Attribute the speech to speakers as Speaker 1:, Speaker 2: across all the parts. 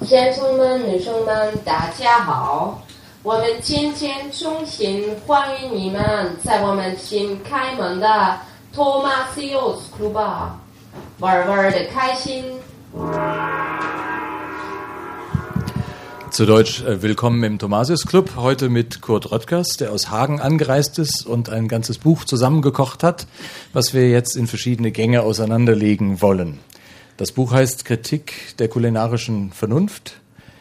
Speaker 1: 先生们、女生们，大家好！我们今天衷心欢迎你们在我们新开门的 Thomasius Club 玩的开心。
Speaker 2: Zu Deutsch, willkommen im Thomasius Club, heute mit Kurt Röttgers, der aus Hagen angereist ist und ein ganzes Buch zusammengekocht hat, was wir jetzt in verschiedene Gänge auseinanderlegen wollen. Das Buch heißt Kritik der kulinarischen Vernunft,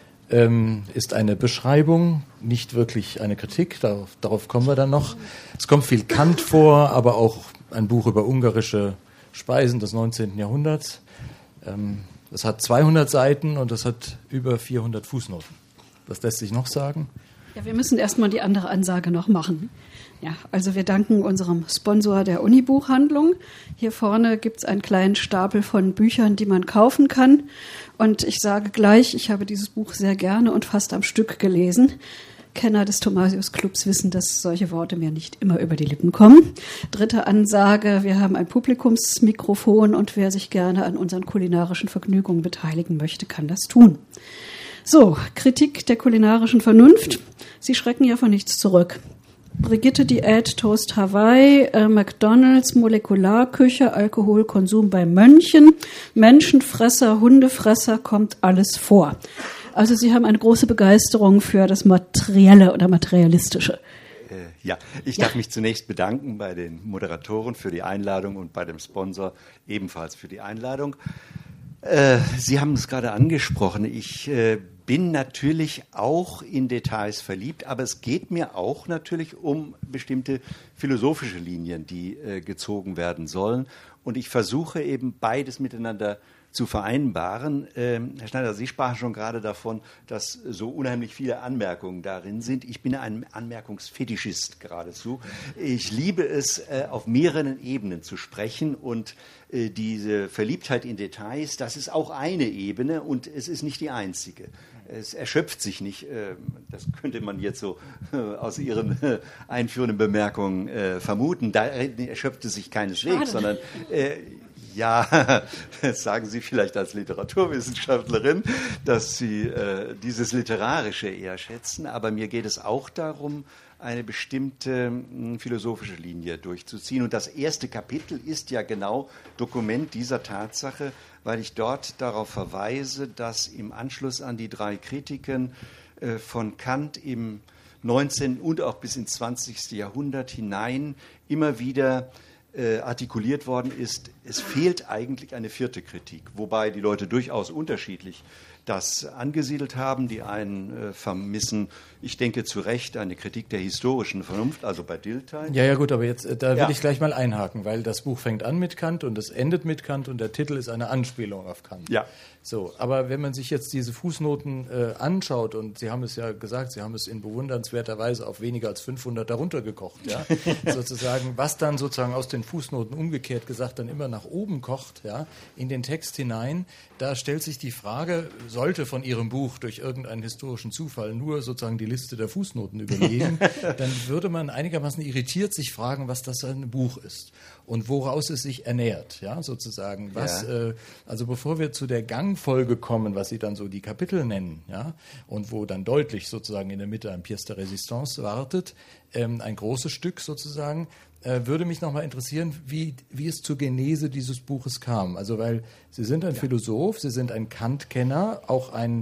Speaker 2: ist eine Beschreibung, nicht wirklich eine Kritik, darauf kommen wir dann noch. Es kommt viel Kant vor, aber auch ein Buch über ungarische Speisen des 19. Jahrhunderts. Das hat 200 Seiten und das hat über 400 Fußnoten. Was lässt sich noch sagen?
Speaker 3: Ja, wir müssen erstmal die andere Ansage noch machen. Ja, also wir danken unserem Sponsor der Uni-Buchhandlung. Hier vorne gibt es einen kleinen Stapel von Büchern, die man kaufen kann. Und ich sage gleich, ich habe dieses Buch sehr gerne und fast am Stück gelesen. Kenner des Thomasius Clubs wissen, dass solche Worte mir nicht immer über die Lippen kommen. Dritte Ansage, wir haben ein Publikumsmikrofon und wer sich gerne an unseren kulinarischen Vergnügungen beteiligen möchte, kann das tun. So, Kritik der kulinarischen Vernunft. Sie schrecken ja von nichts zurück. Brigitte Diät, Toast Hawaii, McDonald's, Molekularküche, Alkoholkonsum bei Mönchen, Menschenfresser, Hundefresser, kommt alles vor. Also Sie haben eine große Begeisterung für das Materielle oder Materialistische.
Speaker 4: Ja, ich darf mich zunächst bedanken bei den Moderatoren für die Einladung und bei dem Sponsor ebenfalls für die Einladung. Sie haben es gerade angesprochen, ich bin natürlich auch in Details verliebt, aber es geht mir auch natürlich um bestimmte philosophische Linien, die gezogen werden sollen. Und ich versuche eben beides miteinander zu vereinbaren. Herr Schneider, Sie sprachen schon gerade davon, dass so unheimlich viele Anmerkungen darin sind. Ich bin ein Anmerkungsfetischist geradezu. Ich liebe es, auf mehreren Ebenen zu sprechen und diese Verliebtheit in Details, das ist auch eine Ebene und es ist nicht die einzige. Es erschöpft sich nicht, das könnte man jetzt so aus Ihren einführenden Bemerkungen vermuten, da erschöpft es sich keineswegs, sondern ja, das sagen Sie vielleicht als Literaturwissenschaftlerin, dass Sie dieses Literarische eher schätzen, aber mir geht es auch darum, eine bestimmte philosophische Linie durchzuziehen. Und das erste Kapitel ist ja genau Dokument dieser Tatsache, weil ich dort darauf verweise, dass im Anschluss an die 3 Kritiken von Kant im 19. und auch bis ins 20. Jahrhundert hinein immer wieder artikuliert worden ist, es fehlt eigentlich eine 4. Kritik, wobei die Leute durchaus unterschiedlich das angesiedelt haben. Die einen vermissen, ich denke zu Recht, eine Kritik der historischen Vernunft, also bei Dilthey.
Speaker 2: Ja, gut, aber jetzt da will ich gleich mal einhaken, weil das Buch fängt an mit Kant und es endet mit Kant und der Titel ist eine Anspielung auf Kant. Ja. So, aber wenn man sich jetzt diese Fußnoten anschaut, und Sie haben es ja gesagt, Sie haben es in bewundernswerter Weise auf weniger als 500 darunter gekocht, ja, sozusagen, was dann sozusagen aus den Fußnoten umgekehrt gesagt dann immer nach oben kocht, ja, in den Text hinein, da stellt sich die Frage, sollte von Ihrem Buch durch irgendeinen historischen Zufall nur sozusagen die Liste der Fußnoten überlegen, dann würde man einigermaßen irritiert sich fragen, was das für ein Buch ist und woraus es sich ernährt, ja, sozusagen. Was, also bevor wir zu der Gangfolge kommen, was Sie dann so die Kapitel nennen, ja, und wo dann deutlich sozusagen in der Mitte ein Pièce de Résistance wartet, ein großes Stück sozusagen, würde mich nochmal interessieren, wie es zur Genese dieses Buches kam. Also weil Sie sind ein Philosoph, Sie sind ein Kant-Kenner, auch ein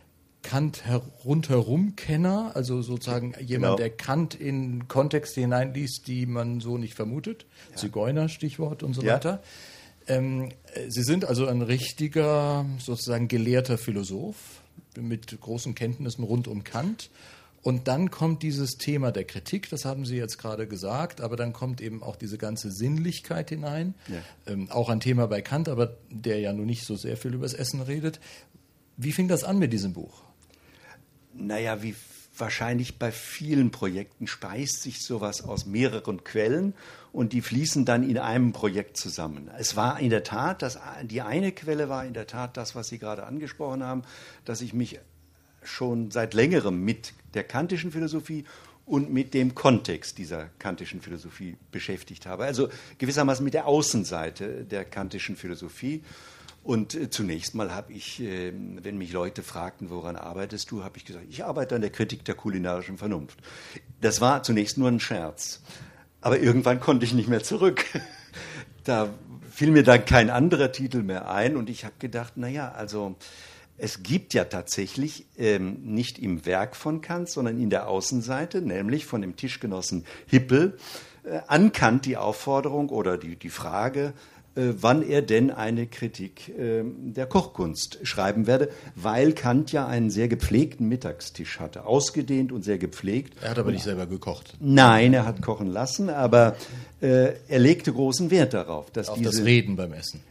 Speaker 2: Kant-Rundherum-Kenner, also sozusagen jemand, der Kant in Kontexte hineinliest, die man so nicht vermutet. Ja. Zigeuner, Stichwort und so weiter. Sie sind also ein richtiger, sozusagen gelehrter Philosoph mit großen Kenntnissen rund um Kant. Und dann kommt dieses Thema der Kritik, das haben Sie jetzt gerade gesagt, aber dann kommt eben auch diese ganze Sinnlichkeit hinein. Ja. Auch ein Thema bei Kant, aber der ja nun nicht so sehr viel über das Essen redet. Wie fing das an mit diesem Buch?
Speaker 4: Naja, wie wahrscheinlich bei vielen Projekten speist sich sowas aus mehreren Quellen und die fließen dann in einem Projekt zusammen. Es war in der Tat, die eine Quelle war in der Tat das, was Sie gerade angesprochen haben, dass ich mich schon seit längerem mit der kantischen Philosophie und mit dem Kontext dieser kantischen Philosophie beschäftigt habe. Also gewissermaßen mit der Außenseite der kantischen Philosophie. Und zunächst mal habe ich, wenn mich Leute fragten, woran arbeitest du, habe ich gesagt, ich arbeite an der Kritik der kulinarischen Vernunft. Das war zunächst nur ein Scherz. Aber irgendwann konnte ich nicht mehr zurück. Da fiel mir dann kein anderer Titel mehr ein und ich habe gedacht, naja, also es gibt ja tatsächlich nicht im Werk von Kant, sondern in der Außenseite, nämlich von dem Tischgenossen Hippel, an Kant die Aufforderung oder die Frage, wann er denn eine Kritik der Kochkunst schreiben werde, weil Kant ja einen sehr gepflegten Mittagstisch hatte, ausgedehnt und sehr gepflegt.
Speaker 2: Er hat aber nicht selber gekocht.
Speaker 4: Nein, er hat kochen lassen, aber er legte großen Wert darauf, dass
Speaker 2: auf das Reden beim Essen.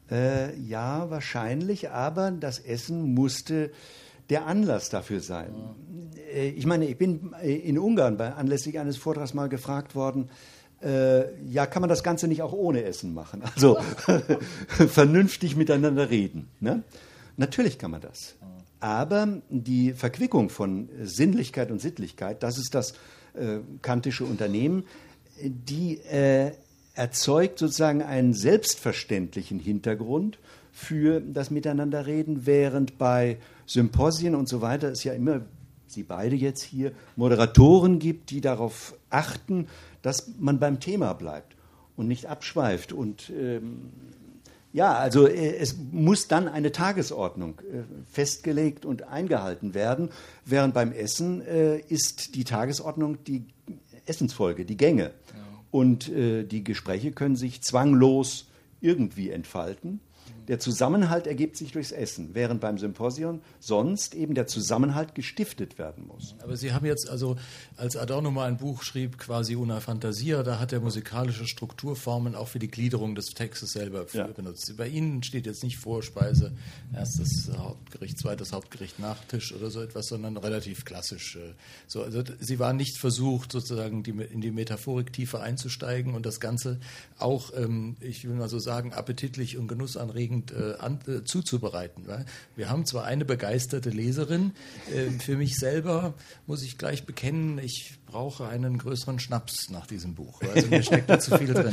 Speaker 4: Ja, wahrscheinlich, aber das Essen musste der Anlass dafür sein. Ich meine, ich bin in Ungarn anlässlich eines Vortrags mal gefragt worden, ja, kann man das Ganze nicht auch ohne Essen machen? Also vernünftig miteinander reden. Ne? Natürlich kann man das. Aber die Verquickung von Sinnlichkeit und Sittlichkeit, das ist das kantische Unternehmen, die erzeugt sozusagen einen selbstverständlichen Hintergrund für das Miteinanderreden, während bei Symposien und so weiter es ja immer, Sie beide jetzt hier, Moderatoren gibt, die darauf achten, dass man beim Thema bleibt und nicht abschweift. Und also es muss dann eine Tagesordnung festgelegt und eingehalten werden, während beim Essen ist die Tagesordnung die Essensfolge, die Gänge. Ja. Und die Gespräche können sich zwanglos irgendwie entfalten. Der Zusammenhalt ergibt sich durchs Essen, während beim Symposion sonst eben der Zusammenhalt gestiftet werden muss.
Speaker 2: Aber Sie haben jetzt also, als Adorno mal ein Buch schrieb, quasi Una Fantasia, da hat er musikalische Strukturformen auch für die Gliederung des Textes selber benutzt. Bei Ihnen steht jetzt nicht Vorspeise, erstes Hauptgericht, zweites Hauptgericht, Nachtisch oder so etwas, sondern relativ klassisch. Also Sie waren nicht versucht, sozusagen in die Metaphorik tiefer einzusteigen und das Ganze auch, ich will mal so sagen, appetitlich und genussanregend zuzubereiten. Wir haben zwar eine begeisterte Leserin, für mich selber muss ich gleich bekennen, ich brauche einen größeren Schnaps nach diesem Buch. Also mir steckt da zu viel drin.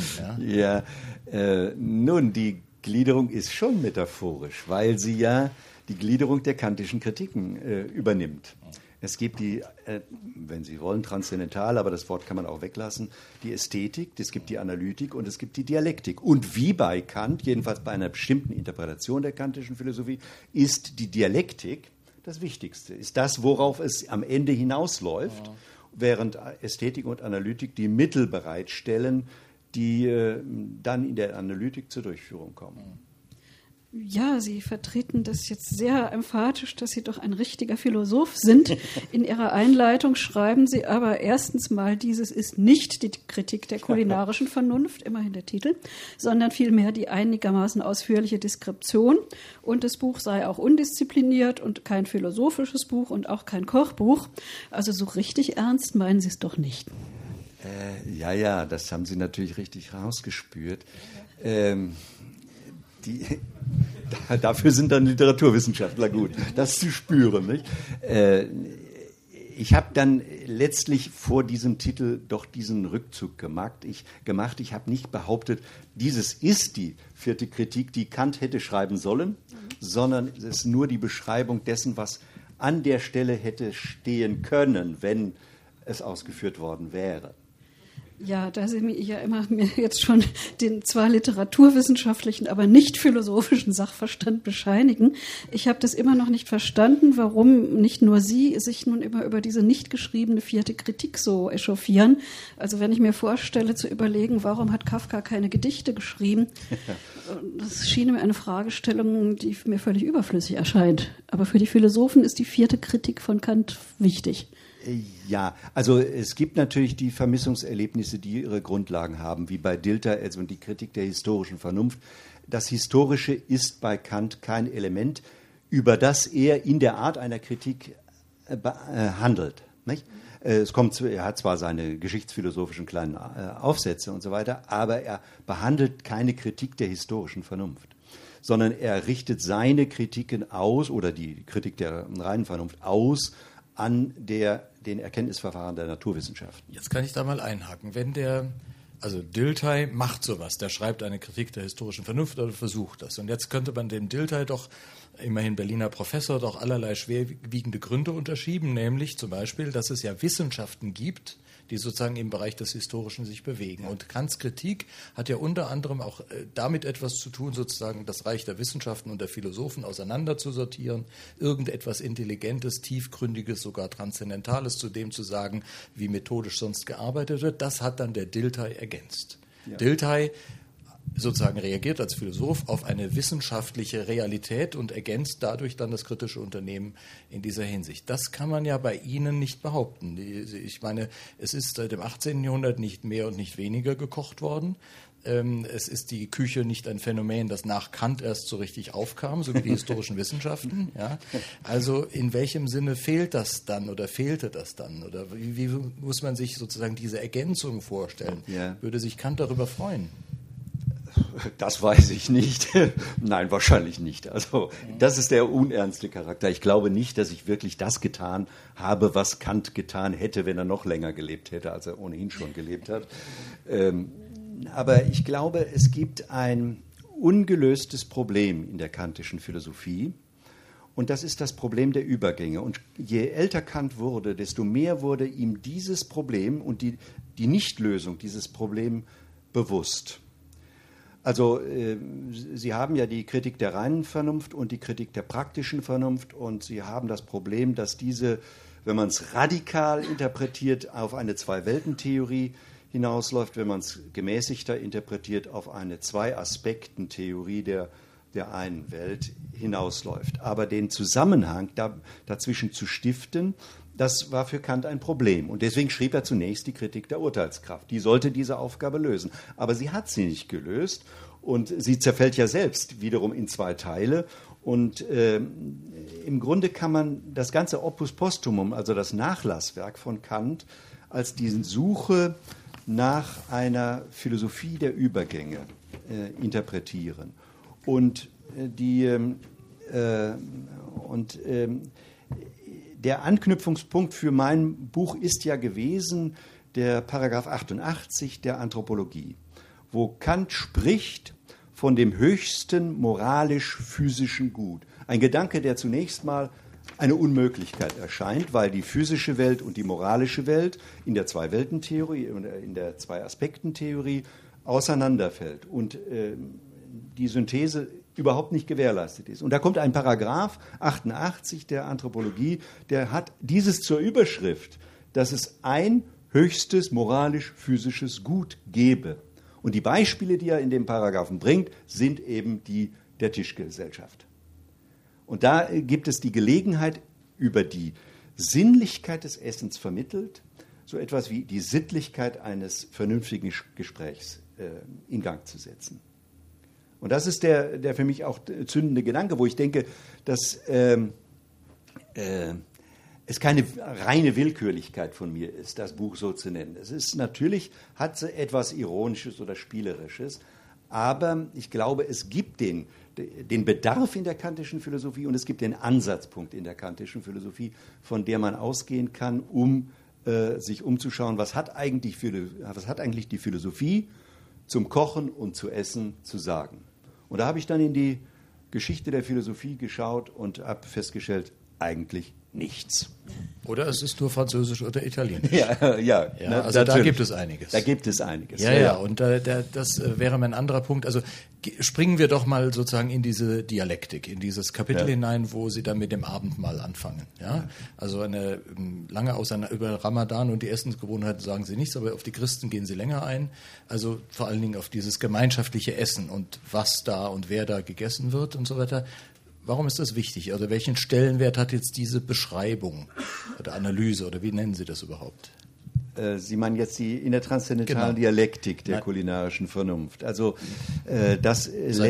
Speaker 4: Nun, die Gliederung ist schon metaphorisch, weil sie ja die Gliederung der kantischen Kritiken übernimmt. Es gibt die, wenn Sie wollen, transzendental, aber das Wort kann man auch weglassen, die Ästhetik, es gibt die Analytik und es gibt die Dialektik. Und wie bei Kant, jedenfalls bei einer bestimmten Interpretation der kantischen Philosophie, ist die Dialektik das Wichtigste, ist das, worauf es am Ende hinausläuft, während Ästhetik und Analytik die Mittel bereitstellen, die dann in der Analytik zur Durchführung kommen.
Speaker 3: Ja, Sie vertreten das jetzt sehr emphatisch, dass Sie doch ein richtiger Philosoph sind. In Ihrer Einleitung schreiben Sie aber erstens mal, dieses ist nicht die Kritik der kulinarischen Vernunft, immerhin der Titel, sondern vielmehr die einigermaßen ausführliche Deskription. Und das Buch sei auch undiszipliniert und kein philosophisches Buch und auch kein Kochbuch. Also so richtig ernst meinen Sie es doch nicht.
Speaker 4: Das haben Sie natürlich richtig rausgespürt. Dafür sind dann Literaturwissenschaftler gut, das zu spüren. Nicht? Ich habe dann letztlich vor diesem Titel doch diesen Rückzug gemacht. Ich habe nicht behauptet, dieses ist die vierte Kritik, die Kant hätte schreiben sollen, sondern es ist nur die Beschreibung dessen, was an der Stelle hätte stehen können, wenn es ausgeführt worden wäre.
Speaker 3: Ja, da Sie mir ja immer mir jetzt schon den zwar literaturwissenschaftlichen, aber nicht philosophischen Sachverstand bescheinigen. Ich habe das immer noch nicht verstanden, warum nicht nur Sie sich nun immer über diese nicht geschriebene vierte Kritik so echauffieren. Also wenn ich mir vorstelle, zu überlegen, warum hat Kafka keine Gedichte geschrieben, das schien mir eine Fragestellung, die mir völlig überflüssig erscheint. Aber für die Philosophen ist die vierte Kritik von Kant wichtig.
Speaker 4: Ja, also es gibt natürlich die Vermissungserlebnisse, die ihre Grundlagen haben, wie bei Dilthey, also die Kritik der historischen Vernunft. Das Historische ist bei Kant kein Element, über das er in der Art einer Kritik handelt. Nicht? Er hat zwar seine geschichtsphilosophischen kleinen Aufsätze und so weiter, aber er behandelt keine Kritik der historischen Vernunft, sondern er richtet seine Kritiken aus, oder die Kritik der reinen Vernunft aus, an den Erkenntnisverfahren der Naturwissenschaften.
Speaker 2: Jetzt kann ich da mal einhaken. Wenn der Also Dilthey macht sowas, der schreibt eine Kritik der historischen Vernunft oder versucht das. Und jetzt könnte man dem Dilthey doch, immerhin Berliner Professor, doch allerlei schwerwiegende Gründe unterschieben, nämlich zum Beispiel, dass es ja Wissenschaften gibt, die sozusagen im Bereich des Historischen sich bewegen. Und Kants Kritik hat ja unter anderem auch damit etwas zu tun, sozusagen das Reich der Wissenschaften und der Philosophen auseinander zu sortieren, irgendetwas Intelligentes, Tiefgründiges, sogar Transzendentales zu dem zu sagen, wie methodisch sonst gearbeitet wird. Das hat dann der Dilthey ergänzt. Ja. Dilthey sozusagen reagiert als Philosoph auf eine wissenschaftliche Realität und ergänzt dadurch dann das kritische Unternehmen in dieser Hinsicht. Das kann man ja bei Ihnen nicht behaupten. Ich meine, es ist seit dem 18. Jahrhundert nicht mehr und nicht weniger gekocht worden. Es ist die Küche nicht ein Phänomen, das nach Kant erst so richtig aufkam, so wie die historischen Wissenschaften. Ja? Also in welchem Sinne fehlt das dann oder fehlte das dann? Oder wie muss man sich sozusagen diese Ergänzung vorstellen? Ja. Würde sich Kant darüber freuen?
Speaker 4: Das weiß ich nicht. Nein, wahrscheinlich nicht. Also das ist der unernste Charakter. Ich glaube nicht, dass ich wirklich das getan habe, was Kant getan hätte, wenn er noch länger gelebt hätte, als er ohnehin schon gelebt hat. Aber ich glaube, es gibt ein ungelöstes Problem in der kantischen Philosophie. Und das ist das Problem der Übergänge. Und je älter Kant wurde, desto mehr wurde ihm dieses Problem und die Nichtlösung dieses Problems bewusst. Also Sie haben ja die Kritik der reinen Vernunft und die Kritik der praktischen Vernunft und Sie haben das Problem, dass diese, wenn man es radikal interpretiert, auf eine Zwei-Welten-Theorie hinausläuft, wenn man es gemäßigter interpretiert, auf eine Zwei-Aspekten-Theorie der einen Welt hinausläuft. Aber den Zusammenhang dazwischen zu stiften, das war für Kant ein Problem. Und deswegen schrieb er zunächst die Kritik der Urteilskraft. Die sollte diese Aufgabe lösen. Aber sie hat sie nicht gelöst. Und sie zerfällt ja selbst wiederum in zwei Teile. Und im Grunde kann man das ganze Opus Posthumum, also das Nachlasswerk von Kant, als diese Suche nach einer Philosophie der Übergänge interpretieren. Und der Anknüpfungspunkt für mein Buch ist ja gewesen der Paragraph 88 der Anthropologie, wo Kant spricht von dem höchsten moralisch-physischen Gut. Ein Gedanke, der zunächst mal eine Unmöglichkeit erscheint, weil die physische Welt und die moralische Welt in der Zwei-Welten-Theorie oder in der Zwei-Aspekten-Theorie auseinanderfällt und die Synthese überhaupt nicht gewährleistet ist. Und da kommt ein Paragraph 88 der Anthropologie, der hat dieses zur Überschrift, dass es ein höchstes moralisch-physisches Gut gebe. Und die Beispiele, die er in dem Paragraphen bringt, sind eben die der Tischgesellschaft. Und da gibt es die Gelegenheit, über die Sinnlichkeit des Essens vermittelt, so etwas wie die Sittlichkeit eines vernünftigen Gesprächs in Gang zu setzen. Und das ist der für mich auch zündende Gedanke, wo ich denke, dass es keine reine Willkürlichkeit von mir ist, das Buch so zu nennen. Es ist natürlich, hat etwas Ironisches oder Spielerisches, aber ich glaube, es gibt den Bedarf in der kantischen Philosophie und es gibt den Ansatzpunkt in der kantischen Philosophie, von der man ausgehen kann, um sich umzuschauen, was hat eigentlich die Philosophie zum Kochen und zu Essen zu sagen. Und da habe ich dann in die Geschichte der Philosophie geschaut und habe festgestellt, eigentlich nichts.
Speaker 2: Oder es ist nur Französisch oder Italienisch.
Speaker 4: Ja,
Speaker 2: also natürlich. Da gibt es einiges.
Speaker 4: Da gibt es einiges.
Speaker 2: Ja, und das wäre mein anderer Punkt. Also springen wir doch mal sozusagen in diese Dialektik, in dieses Kapitel hinein, wo Sie dann mit dem Abendmahl anfangen. Ja? Also eine lange über Ramadan und die Essensgewohnheiten sagen Sie nichts, aber auf die Christen gehen Sie länger ein. Also vor allen Dingen auf dieses gemeinschaftliche Essen und was da und wer da gegessen wird und so weiter. Warum ist das wichtig? Also welchen Stellenwert hat jetzt diese Beschreibung oder Analyse oder wie nennen Sie das überhaupt?
Speaker 4: Sie meinen jetzt die in der transzendentalen Dialektik der kulinarischen Vernunft. Also das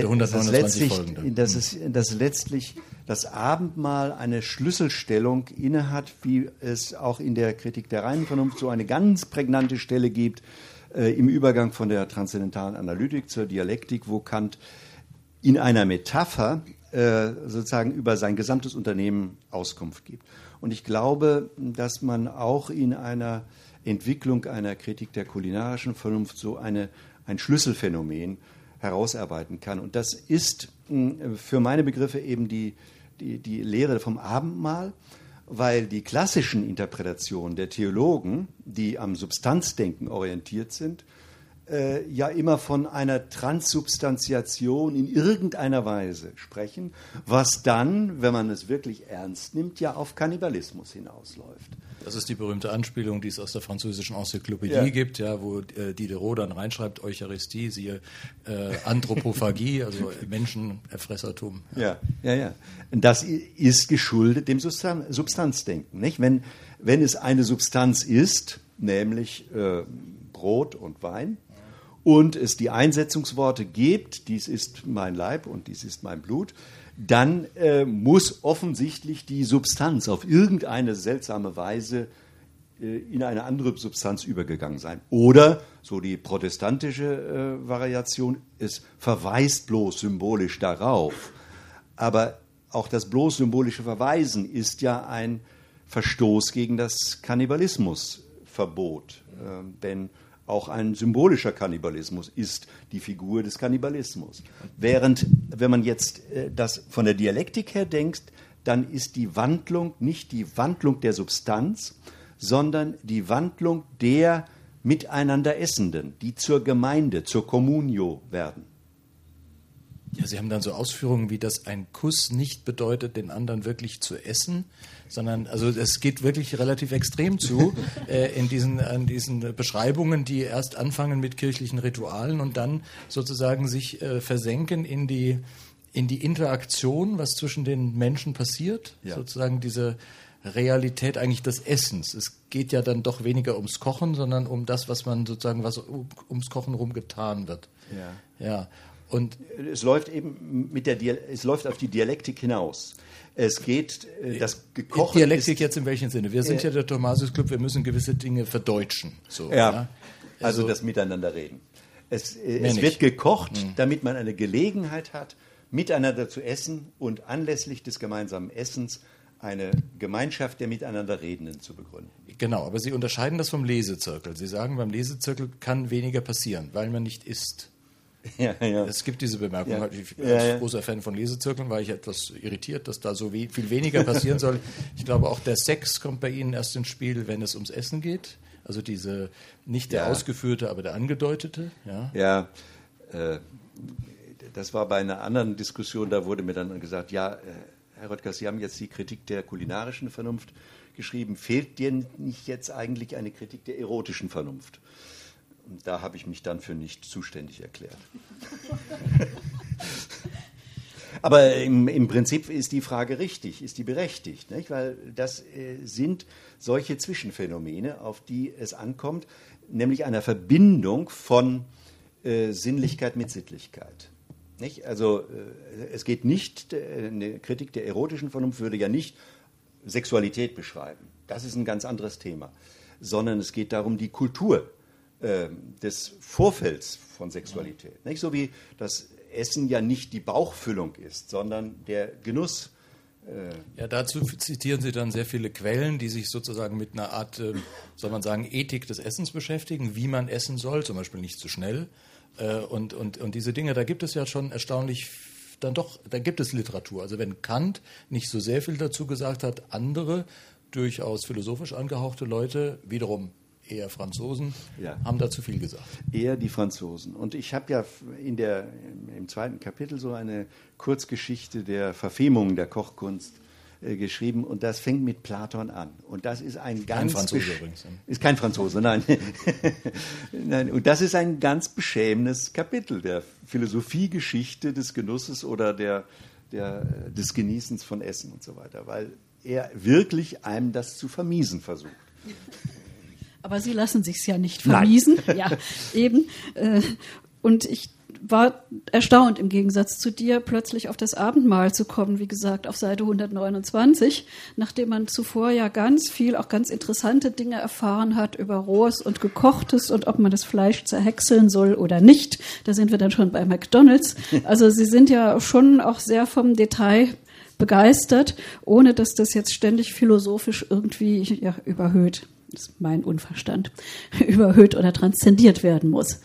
Speaker 4: letztlich das Abendmahl eine Schlüsselstellung innehat, wie es auch in der Kritik der reinen Vernunft so eine ganz prägnante Stelle gibt im Übergang von der transzendentalen Analytik zur Dialektik, wo Kant in einer Metapher sozusagen über sein gesamtes Unternehmen Auskunft gibt. Und ich glaube, dass man auch in einer Entwicklung einer Kritik der kulinarischen Vernunft so ein Schlüsselphänomen herausarbeiten kann. Und das ist für meine Begriffe eben die Lehre vom Abendmahl, weil die klassischen Interpretationen der Theologen, die am Substanzdenken orientiert sind, ja immer von einer Transsubstantiation in irgendeiner Weise sprechen, was dann, wenn man es wirklich ernst nimmt, ja auf Kannibalismus hinausläuft.
Speaker 2: Das ist die berühmte Anspielung, die es aus der französischen Enzyklopädie gibt, ja, wo Diderot dann reinschreibt, Eucharistie, siehe Anthropophagie, also Menschenerfressertum.
Speaker 4: Ja. Und das ist geschuldet dem Substanzdenken. Nicht? Wenn es eine Substanz ist, nämlich Brot und Wein, und es die Einsetzungsworte gibt, dies ist mein Leib und dies ist mein Blut, dann muss offensichtlich die Substanz auf irgendeine seltsame Weise in eine andere Substanz übergegangen sein. Oder, so die protestantische Variation, es verweist bloß symbolisch darauf. Aber auch das bloß symbolische Verweisen ist ja ein Verstoß gegen das Kannibalismusverbot. Denn auch ein symbolischer Kannibalismus ist die Figur des Kannibalismus. Während, wenn man jetzt das von der Dialektik her denkt, dann ist die Wandlung nicht die Wandlung der Substanz, sondern die Wandlung der miteinander Essenden, die zur Gemeinde, zur Communio werden.
Speaker 2: Ja, Sie haben dann so Ausführungen wie, dass ein Kuss nicht bedeutet, den anderen wirklich zu essen, sondern, also es geht wirklich relativ extrem zu an diesen Beschreibungen, die erst anfangen mit kirchlichen Ritualen und dann sozusagen sich versenken in die Interaktion, was zwischen den Menschen passiert, sozusagen diese Realität eigentlich des Essens. Es geht ja dann doch weniger ums Kochen, sondern um das, was man sozusagen, was ums Kochen rum getan wird. Ja. Und
Speaker 4: es läuft eben es läuft auf die Dialektik hinaus. Es geht, das Gekochte
Speaker 2: Dialektik jetzt in welchem Sinne? Wir sind ja der Thomasius-Club, wir müssen gewisse Dinge verdeutschen. So,
Speaker 4: also das Miteinanderreden. Es wird gekocht, damit man eine Gelegenheit hat, miteinander zu essen und anlässlich des gemeinsamen Essens eine Gemeinschaft der Miteinanderredenden zu begründen.
Speaker 2: Genau, aber Sie unterscheiden das vom Lesezirkel. Sie sagen, beim Lesezirkel kann weniger passieren, weil man nicht isst. Ja. Es gibt diese Bemerkung. Als großer Fan von Lesezirkeln war ich etwas irritiert, dass da so viel weniger passieren soll. Ich glaube, auch der Sex kommt bei Ihnen erst ins Spiel, wenn es ums Essen geht. Also nicht der ausgeführte, aber der angedeutete.
Speaker 4: Das war bei einer anderen Diskussion, da wurde mir dann gesagt, Herr Röttgers, Sie haben jetzt die Kritik der kulinarischen Vernunft geschrieben. Fehlt dir nicht jetzt eigentlich eine Kritik der erotischen Vernunft? Und da habe ich mich dann für nicht zuständig erklärt. Aber im Prinzip ist die Frage richtig, ist die berechtigt, nicht? Weil das sind solche Zwischenphänomene, auf die es ankommt, nämlich einer Verbindung von Sinnlichkeit mit Sittlichkeit. Nicht? Also es geht nicht, eine Kritik der erotischen Vernunft würde ja nicht Sexualität beschreiben. Das ist ein ganz anderes Thema. Sondern es geht darum, die Kultur des Vorfelds von Sexualität. Nicht? So wie das Essen ja nicht die Bauchfüllung ist, sondern der Genuss.
Speaker 2: Dazu zitieren Sie dann sehr viele Quellen, die sich sozusagen mit einer Art, soll man sagen, Ethik des Essens beschäftigen, wie man essen soll, zum Beispiel nicht zu schnell. Und diese Dinge, da gibt es ja schon erstaunlich, da gibt es Literatur. Also wenn Kant nicht so sehr viel dazu gesagt hat, andere, durchaus philosophisch angehauchte Leute, wiederum eher Franzosen, haben dazu viel gesagt.
Speaker 4: Eher die Franzosen. Und ich habe ja im zweiten Kapitel so eine Kurzgeschichte der Verfemung der Kochkunst geschrieben und das fängt mit Platon an. Und das ist ein ganz...
Speaker 2: Kein Franzose übrigens.
Speaker 4: Ist kein Franzose, nein. Nein. Und das ist ein ganz beschämendes Kapitel der Philosophiegeschichte des Genusses oder des Genießens von Essen und so weiter, weil er wirklich einem das zu vermiesen versucht.
Speaker 3: Aber Sie lassen sich's ja nicht vermiesen.
Speaker 4: Nein.
Speaker 3: Ja, eben. Und ich war erstaunt, im Gegensatz zu dir, plötzlich auf das Abendmahl zu kommen, wie gesagt, auf Seite 129, nachdem man zuvor ja ganz viel, auch ganz interessante Dinge erfahren hat über Rohes und Gekochtes und ob man das Fleisch zerhäckseln soll oder nicht. Da sind wir dann schon bei McDonald's. Also Sie sind ja schon auch sehr vom Detail begeistert, ohne dass das jetzt ständig philosophisch irgendwie überhöht, das ist mein Unverstand, überhöht oder transzendiert werden muss.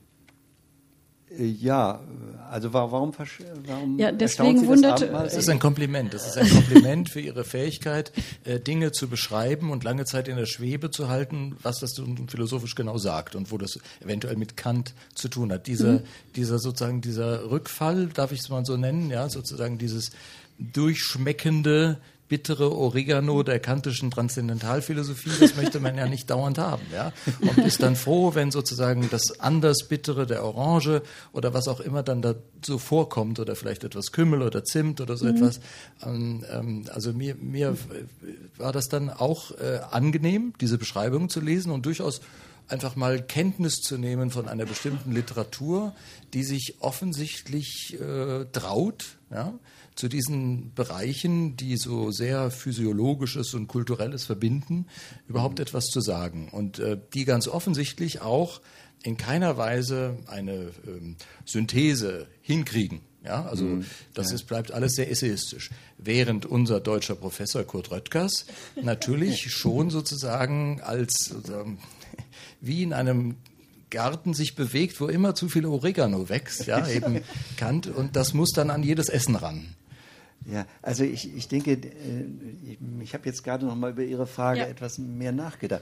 Speaker 4: Ja, also warum
Speaker 3: ja, deswegen wundert
Speaker 2: das ist ein Kompliment. Das ist ein Kompliment für Ihre Fähigkeit, Dinge zu beschreiben und lange Zeit in der Schwebe zu halten, was das philosophisch genau sagt und wo das eventuell mit Kant zu tun hat. Dieser Rückfall, darf ich es mal so nennen, ja, sozusagen dieses durchschmeckende, bittere Oregano der kantischen Transzendentalphilosophie, das möchte man ja nicht dauernd haben, ja, und ist dann froh, wenn sozusagen das anders Bittere der Orange oder was auch immer dann da so vorkommt oder vielleicht etwas Kümmel oder Zimt oder so etwas. Also mir war das dann auch angenehm, diese Beschreibungen zu lesen und durchaus einfach mal Kenntnis zu nehmen von einer bestimmten Literatur, die sich offensichtlich traut, ja, zu diesen Bereichen, die so sehr Physiologisches und Kulturelles verbinden, überhaupt etwas zu sagen. Und die ganz offensichtlich auch in keiner Weise eine Synthese hinkriegen. Ja, also bleibt alles sehr essayistisch. Während unser deutscher Professor Kurt Röttgers natürlich schon sozusagen als wie in einem Garten sich bewegt, wo immer zu viel Oregano wächst, ja, eben Kant, und das muss dann an jedes Essen ran.
Speaker 4: Ja, also ich denke, ich habe jetzt gerade noch mal über Ihre Frage etwas mehr nachgedacht.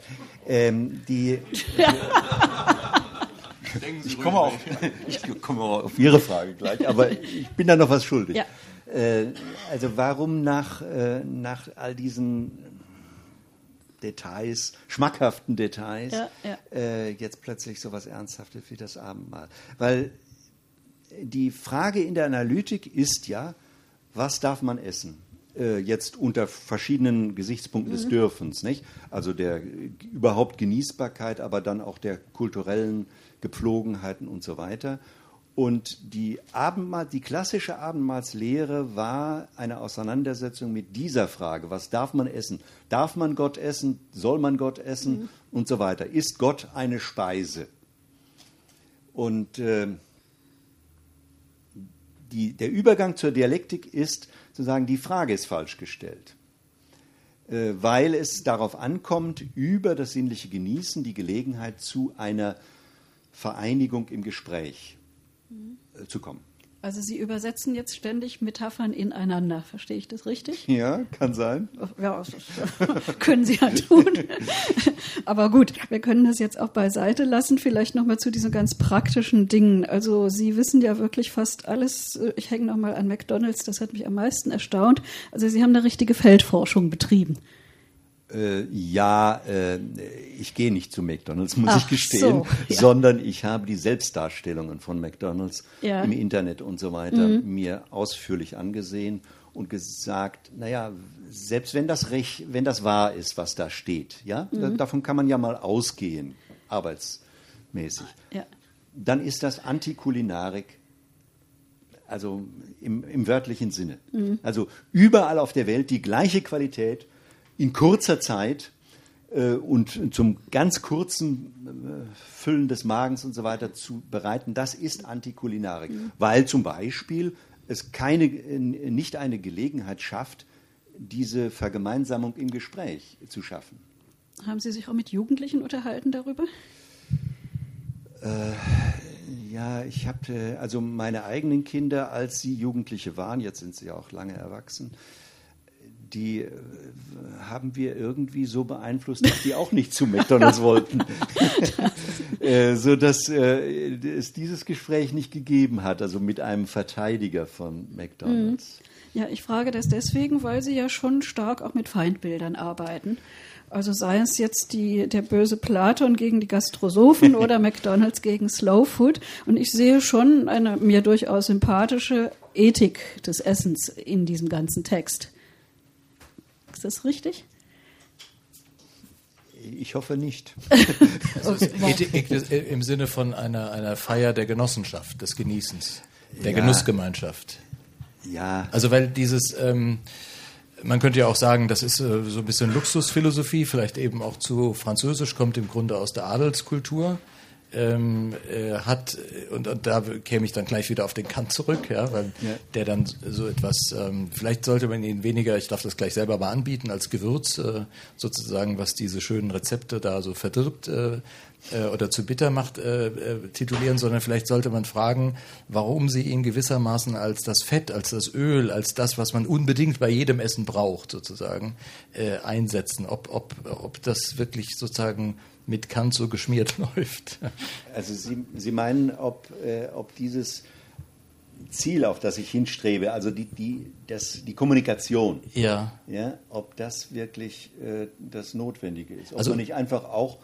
Speaker 4: Ich komme auch auf Ihre Frage gleich, aber ich bin da noch was schuldig. Ja. Also warum nach all diesen Details, schmackhaften Details, jetzt plötzlich so was Ernsthaftes wie das Abendmahl? Weil die Frage in der Analytik ist ja, was darf man essen? Jetzt unter verschiedenen Gesichtspunkten des Dürfens, nicht? Also der überhaupt Genießbarkeit, aber dann auch der kulturellen Gepflogenheiten und so weiter. Und die klassische Abendmahlslehre war eine Auseinandersetzung mit dieser Frage. Was darf man essen? Darf man Gott essen? Soll man Gott essen? Und so weiter. Ist Gott eine Speise? Und der Übergang zur Dialektik ist, sozusagen, die Frage ist falsch gestellt, weil es darauf ankommt, über das sinnliche Genießen die Gelegenheit zu einer Vereinigung im Gespräch zu kommen.
Speaker 3: Also Sie übersetzen jetzt ständig Metaphern ineinander, verstehe ich das richtig?
Speaker 4: Ja, kann sein.
Speaker 3: Ja, das können Sie ja tun. Aber gut, wir können das jetzt auch beiseite lassen. Vielleicht nochmal zu diesen ganz praktischen Dingen. Also Sie wissen ja wirklich fast alles. Ich hänge nochmal an McDonald's, das hat mich am meisten erstaunt. Also Sie haben da richtige Feldforschung betrieben.
Speaker 4: Ich gehe nicht zu McDonald's, muss ich gestehen, sondern ich habe die Selbstdarstellungen von McDonald's im Internet und so weiter mir ausführlich angesehen und gesagt, naja, selbst wenn das wahr ist, was da steht, ja, davon kann man ja mal ausgehen, arbeitsmäßig, dann ist das Antikulinarik, also im wörtlichen Sinne. Also überall auf der Welt die gleiche Qualität, in kurzer Zeit und zum ganz kurzen Füllen des Magens und so weiter zu bereiten, das ist Antikulinarik. Weil zum Beispiel es nicht eine Gelegenheit schafft, diese Vergemeinsamung im Gespräch zu schaffen.
Speaker 3: Haben Sie sich auch mit Jugendlichen unterhalten darüber?
Speaker 4: Ja, ich habe also meine eigenen Kinder, als sie Jugendliche waren, jetzt sind sie ja auch lange erwachsen, die haben wir irgendwie so beeinflusst, dass die auch nicht zu McDonald's wollten. Sodass es dieses Gespräch nicht gegeben hat, also mit einem Verteidiger von McDonald's.
Speaker 3: Ja, ich frage das deswegen, weil Sie ja schon stark auch mit Feindbildern arbeiten. Also sei es jetzt der böse Platon gegen die Gastrosophen oder McDonald's gegen Slow Food. Und ich sehe schon eine mir durchaus sympathische Ethik des Essens in diesem ganzen Text. Ist das richtig?
Speaker 4: Ich hoffe nicht.
Speaker 2: Also Ethik im Sinne von einer Feier der Genossenschaft, des Genießens, der Genussgemeinschaft.
Speaker 4: Ja.
Speaker 2: Also weil dieses, man könnte ja auch sagen, das ist so ein bisschen Luxusphilosophie, vielleicht eben auch zu französisch, kommt im Grunde aus der Adelskultur. Hat, und da käme ich dann gleich wieder auf den Kant zurück, ja, weil der dann so etwas, vielleicht sollte man ihn weniger, ich darf das gleich selber mal anbieten, als Gewürz sozusagen, was diese schönen Rezepte da so verdirbt oder zu bitter macht, titulieren, sondern vielleicht sollte man fragen, warum sie ihn gewissermaßen als das Fett, als das Öl, als das, was man unbedingt bei jedem Essen braucht, sozusagen, einsetzen. Ob das wirklich sozusagen mit Kant so geschmiert läuft.
Speaker 4: Also Sie meinen, ob dieses Ziel, auf das ich hinstrebe, also die Kommunikation, ob das wirklich das Notwendige ist. Ob man nicht einfach auch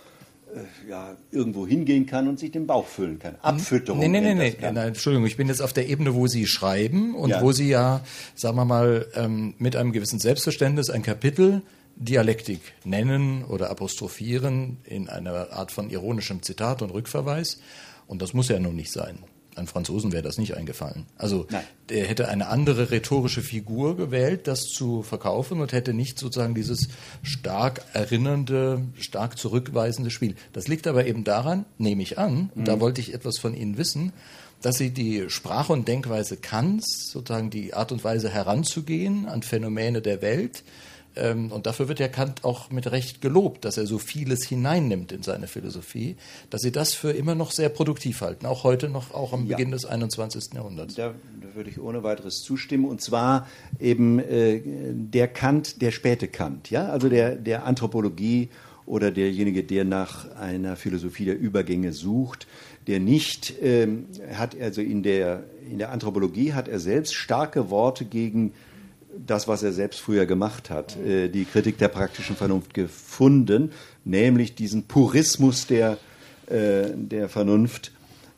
Speaker 4: irgendwo hingehen kann und sich den Bauch füllen kann. Abfütterung.
Speaker 2: Nee. Nein, Entschuldigung, ich bin jetzt auf der Ebene, wo Sie schreiben und wo Sie ja, sagen wir mal, mit einem gewissen Selbstverständnis ein Kapitel Dialektik nennen oder apostrophieren in einer Art von ironischem Zitat und Rückverweis. Und das muss ja nun nicht sein. Einem Franzosen wäre das nicht eingefallen. Also der hätte eine andere rhetorische Figur gewählt, das zu verkaufen und hätte nicht sozusagen dieses stark erinnernde, stark zurückweisende Spiel. Das liegt aber eben daran, nehme ich an, und da wollte ich etwas von Ihnen wissen, dass Sie die Sprache und Denkweise Kants, sozusagen die Art und Weise heranzugehen an Phänomene der Welt, und dafür wird ja Kant auch mit Recht gelobt, dass er so vieles hineinnimmt in seine Philosophie, dass Sie das für immer noch sehr produktiv halten, auch heute noch, auch am Beginn des 21. Jahrhunderts.
Speaker 4: Da würde ich ohne weiteres zustimmen, und zwar eben der Kant, der späte Kant, ja, also der Anthropologie oder derjenige, der nach einer Philosophie der Übergänge sucht, der nicht, hat also in der Anthropologie hat er selbst starke Worte gegen das, was er selbst früher gemacht hat, die Kritik der praktischen Vernunft gefunden, nämlich diesen Purismus der Vernunft,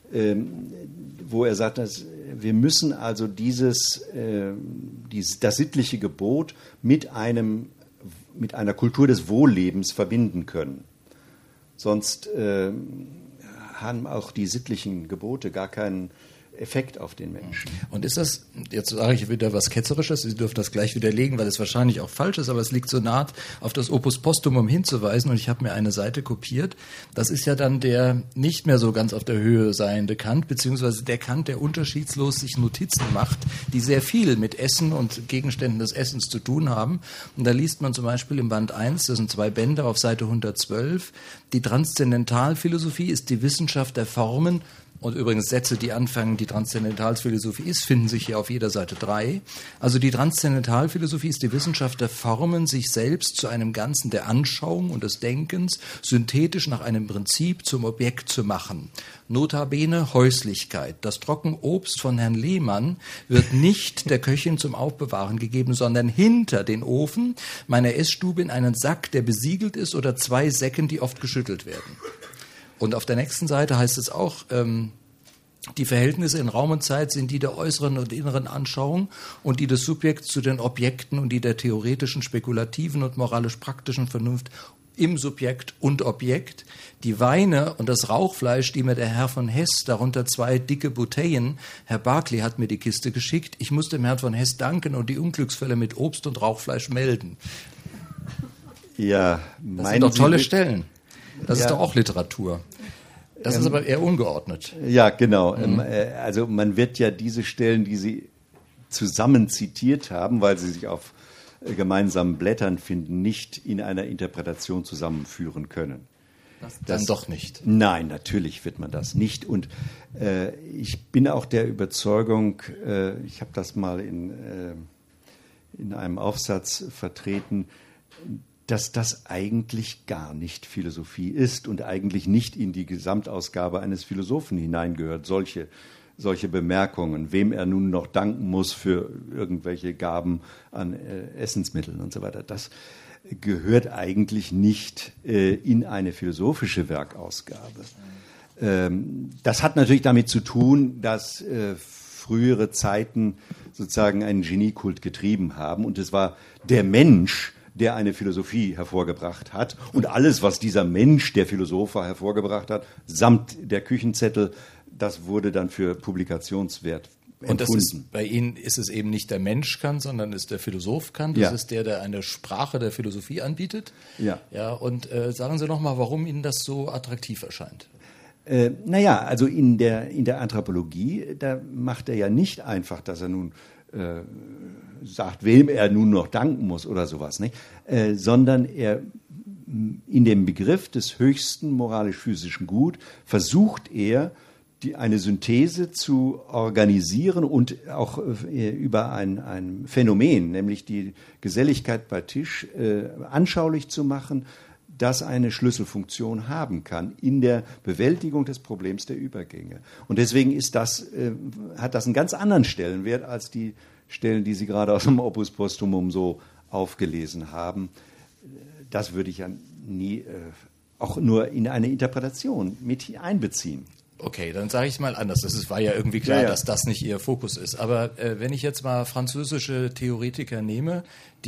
Speaker 4: wo er sagt, dass wir müssen also das sittliche Gebot mit einer Kultur des Wohllebens verbinden können. Sonst haben auch die sittlichen Gebote gar keinen Effekt auf den Menschen.
Speaker 2: Und ist das, jetzt sage ich wieder was Ketzerisches, Sie dürfen das gleich widerlegen, weil es wahrscheinlich auch falsch ist, aber es liegt so nahe, auf das Opus Posthumum hinzuweisen, und ich habe mir eine Seite kopiert. Das ist ja dann der nicht mehr so ganz auf der Höhe seiende Kant, beziehungsweise der Kant, der unterschiedslos sich Notizen macht, die sehr viel mit Essen und Gegenständen des Essens zu tun haben. Und da liest man zum Beispiel im Band 1, das sind 2 Bände auf Seite 112, die Transzendentalphilosophie ist die Wissenschaft der Formen. Und übrigens Sätze, die anfangen, die Transzendentalphilosophie ist, finden sich hier auf jeder Seite 3. Also die Transzendentalphilosophie ist die Wissenschaft der Formen, sich selbst zu einem Ganzen der Anschauung und des Denkens synthetisch nach einem Prinzip zum Objekt zu machen. Notabene Häuslichkeit. Das Trockenobst von Herrn Lehmann wird nicht der Köchin zum Aufbewahren gegeben, sondern hinter den Ofen meiner Essstube in einen Sack, der besiegelt ist, oder 2 Säcken, die oft geschüttelt werden. Und auf der nächsten Seite heißt es auch, die Verhältnisse in Raum und Zeit sind die der äußeren und inneren Anschauung und die des Subjekts zu den Objekten und die der theoretischen, spekulativen und moralisch-praktischen Vernunft im Subjekt und Objekt. Die Weine und das Rauchfleisch, die mir der Herr von Hess, darunter 2 dicke Bouteillen, Herr Barclay hat mir die Kiste geschickt, ich muss dem Herrn von Hess danken und die Unglücksfälle mit Obst und Rauchfleisch melden.
Speaker 4: Ja,
Speaker 2: das sind doch tolle Stellen. Das ist doch auch Literatur. Das ist aber eher ungeordnet.
Speaker 4: Ja, genau. Also man wird ja diese Stellen, die Sie zusammen zitiert haben, weil sie sich auf gemeinsamen Blättern finden, nicht in einer Interpretation zusammenführen können.
Speaker 2: Dann doch nicht.
Speaker 4: Nein, natürlich wird man das nicht. Und ich bin auch der Überzeugung, ich habe das mal in einem Aufsatz vertreten, dass das eigentlich gar nicht Philosophie ist und eigentlich nicht in die Gesamtausgabe eines Philosophen hineingehört, solche Bemerkungen, wem er nun noch danken muss für irgendwelche Gaben an Essensmitteln und so weiter. Das gehört eigentlich nicht in eine philosophische Werkausgabe. Das hat natürlich damit zu tun, dass frühere Zeiten sozusagen einen Geniekult getrieben haben, und es war der Mensch, der eine Philosophie hervorgebracht hat. Und alles, was dieser Mensch, der Philosoph war, hervorgebracht hat, samt der Küchenzettel, das wurde dann für publikationswert empfunden.
Speaker 2: Und das ist, bei Ihnen ist es eben nicht der Mensch Kant, sondern ist der Philosoph Kant. Das ist der eine Sprache der Philosophie anbietet. Ja, und sagen Sie noch mal, warum Ihnen das so attraktiv erscheint.
Speaker 4: Naja, also in der Anthropologie, da macht er ja nicht einfach, dass er nun sagt, wem er nun noch danken muss oder sowas, nicht? Sondern er in dem Begriff des höchsten moralisch-physischen Gut versucht er, eine Synthese zu organisieren und auch über ein Phänomen, nämlich die Geselligkeit bei Tisch, anschaulich zu machen, das eine Schlüsselfunktion haben kann in der Bewältigung des Problems der Übergänge. Und deswegen hat das einen ganz anderen Stellenwert als die Stellen, die Sie gerade aus dem Opus Posthumum so aufgelesen haben. Das würde ich ja nie auch nur in eine Interpretation mit einbeziehen.
Speaker 2: Okay, dann sage ich es mal anders. War ja irgendwie klar, dass das nicht Ihr Fokus ist. Aber wenn ich jetzt mal französische Theoretiker nehme,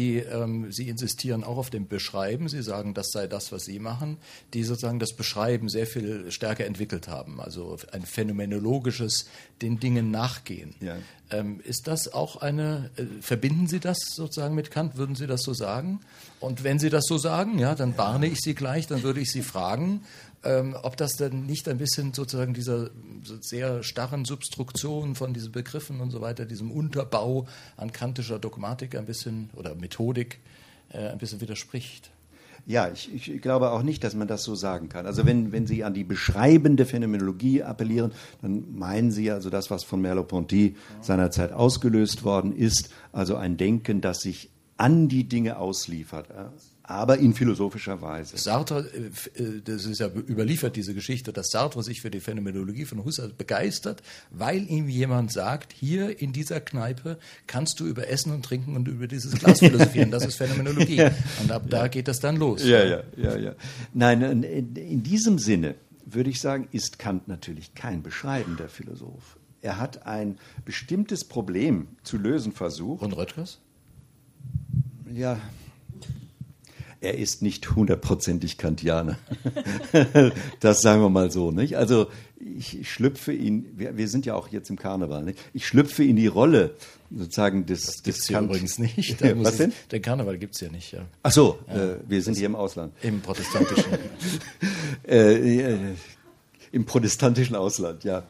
Speaker 2: Sie insistieren auch auf dem Beschreiben, Sie sagen, das sei das, was Sie machen, die sozusagen das Beschreiben sehr viel stärker entwickelt haben, also ein phänomenologisches, den Dingen nachgehen. Ja. Ist das auch verbinden Sie das sozusagen mit Kant, würden Sie das so sagen? Und wenn Sie das so sagen, ja, dann warne ich Sie gleich, dann würde ich Sie fragen, ob das dann nicht ein bisschen sozusagen dieser sehr starren Substruktion von diesen Begriffen und so weiter, diesem Unterbau an kantischer Dogmatik ein bisschen oder Methodik ein bisschen widerspricht.
Speaker 4: Ja, ich glaube auch nicht, dass man das so sagen kann. Also wenn Sie an die beschreibende Phänomenologie appellieren, dann meinen Sie also das, was von Merleau-Ponty seinerzeit ausgelöst worden ist, also ein Denken, das sich an die Dinge ausliefert, aber in philosophischer Weise.
Speaker 2: Sartre, das ist ja überliefert, diese Geschichte, dass Sartre sich für die Phänomenologie von Husserl begeistert, weil ihm jemand sagt, hier in dieser Kneipe kannst du über Essen und Trinken und über dieses Glas philosophieren, das ist Phänomenologie. Und ab da geht das dann los.
Speaker 4: Ja. Nein, in diesem Sinne würde ich sagen, ist Kant natürlich kein beschreibender Philosoph. Er hat ein bestimmtes Problem zu lösen versucht.
Speaker 2: Und Röttgers?
Speaker 4: Ja, er ist nicht 100%ig Kantianer. Das sagen wir mal so, nicht? Also ich schlüpfe wir sind ja auch jetzt im Karneval, nicht? Ich schlüpfe in die Rolle sozusagen des
Speaker 2: Kant. Übrigens nicht.
Speaker 4: Was denn?
Speaker 2: Den Karneval gibt es ja nicht. Ja.
Speaker 4: Ach so, wir sind hier im Ausland.
Speaker 2: Im protestantischen.
Speaker 4: Im protestantischen Ausland, ja.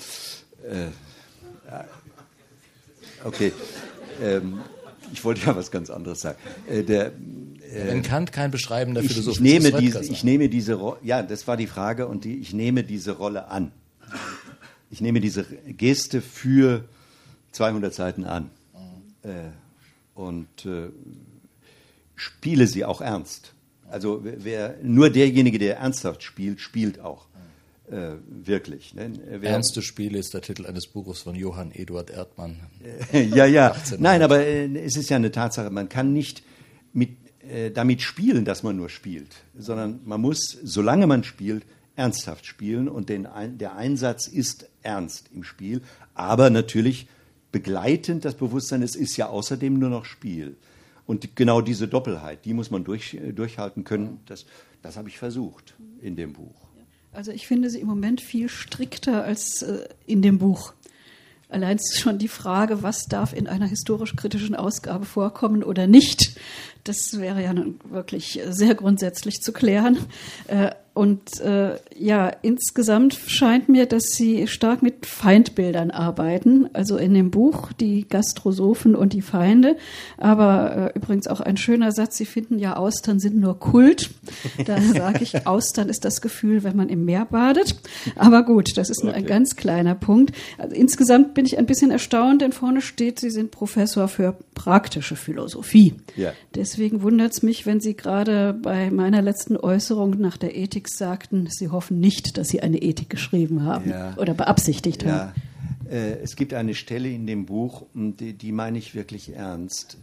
Speaker 4: Okay. Ich wollte ja was ganz anderes sagen.
Speaker 2: Wenn Kant kein beschreibender Philosoph
Speaker 4: ist, ich nehme diese Rolle, ja, das war die Frage, und ich nehme diese Rolle an. Ich nehme diese Geste für 200 Seiten an und spiele sie auch ernst. Also nur derjenige, der ernsthaft spielt, spielt auch. Wirklich. Ne?
Speaker 2: Ernste Spiele ist der Titel eines Buches von Johann Eduard Erdmann.
Speaker 4: Ja. Nein, aber es ist ja eine Tatsache, man kann nicht damit spielen, dass man nur spielt, sondern man muss, solange man spielt, ernsthaft spielen, und der Einsatz ist ernst im Spiel, aber natürlich begleitend das Bewusstsein, es ist ja außerdem nur noch Spiel. Und genau diese Doppelheit, die muss man durchhalten können, das habe ich versucht in dem Buch.
Speaker 3: Also ich finde sie im Moment viel strikter als in dem Buch. Allein schon die Frage, was darf in einer historisch-kritischen Ausgabe vorkommen oder nicht, das wäre ja wirklich sehr grundsätzlich zu klären. Insgesamt scheint mir, dass Sie stark mit Feindbildern arbeiten, also in dem Buch die Gastrosophen und die Feinde, aber übrigens auch ein schöner Satz, Sie finden ja, Austern sind nur Kult. Da sage ich, Austern ist das Gefühl, wenn man im Meer badet. Aber gut, das ist nur ein ganz kleiner Punkt. Also insgesamt bin ich ein bisschen erstaunt, denn vorne steht, Sie sind Professor für praktische Philosophie. Ja. Deswegen wundert es mich, wenn Sie gerade bei meiner letzten Äußerung nach der Ethik sagten, Sie hoffen nicht, dass Sie eine Ethik geschrieben haben oder beabsichtigt haben.
Speaker 4: Es gibt eine Stelle in dem Buch, die meine ich wirklich ernst,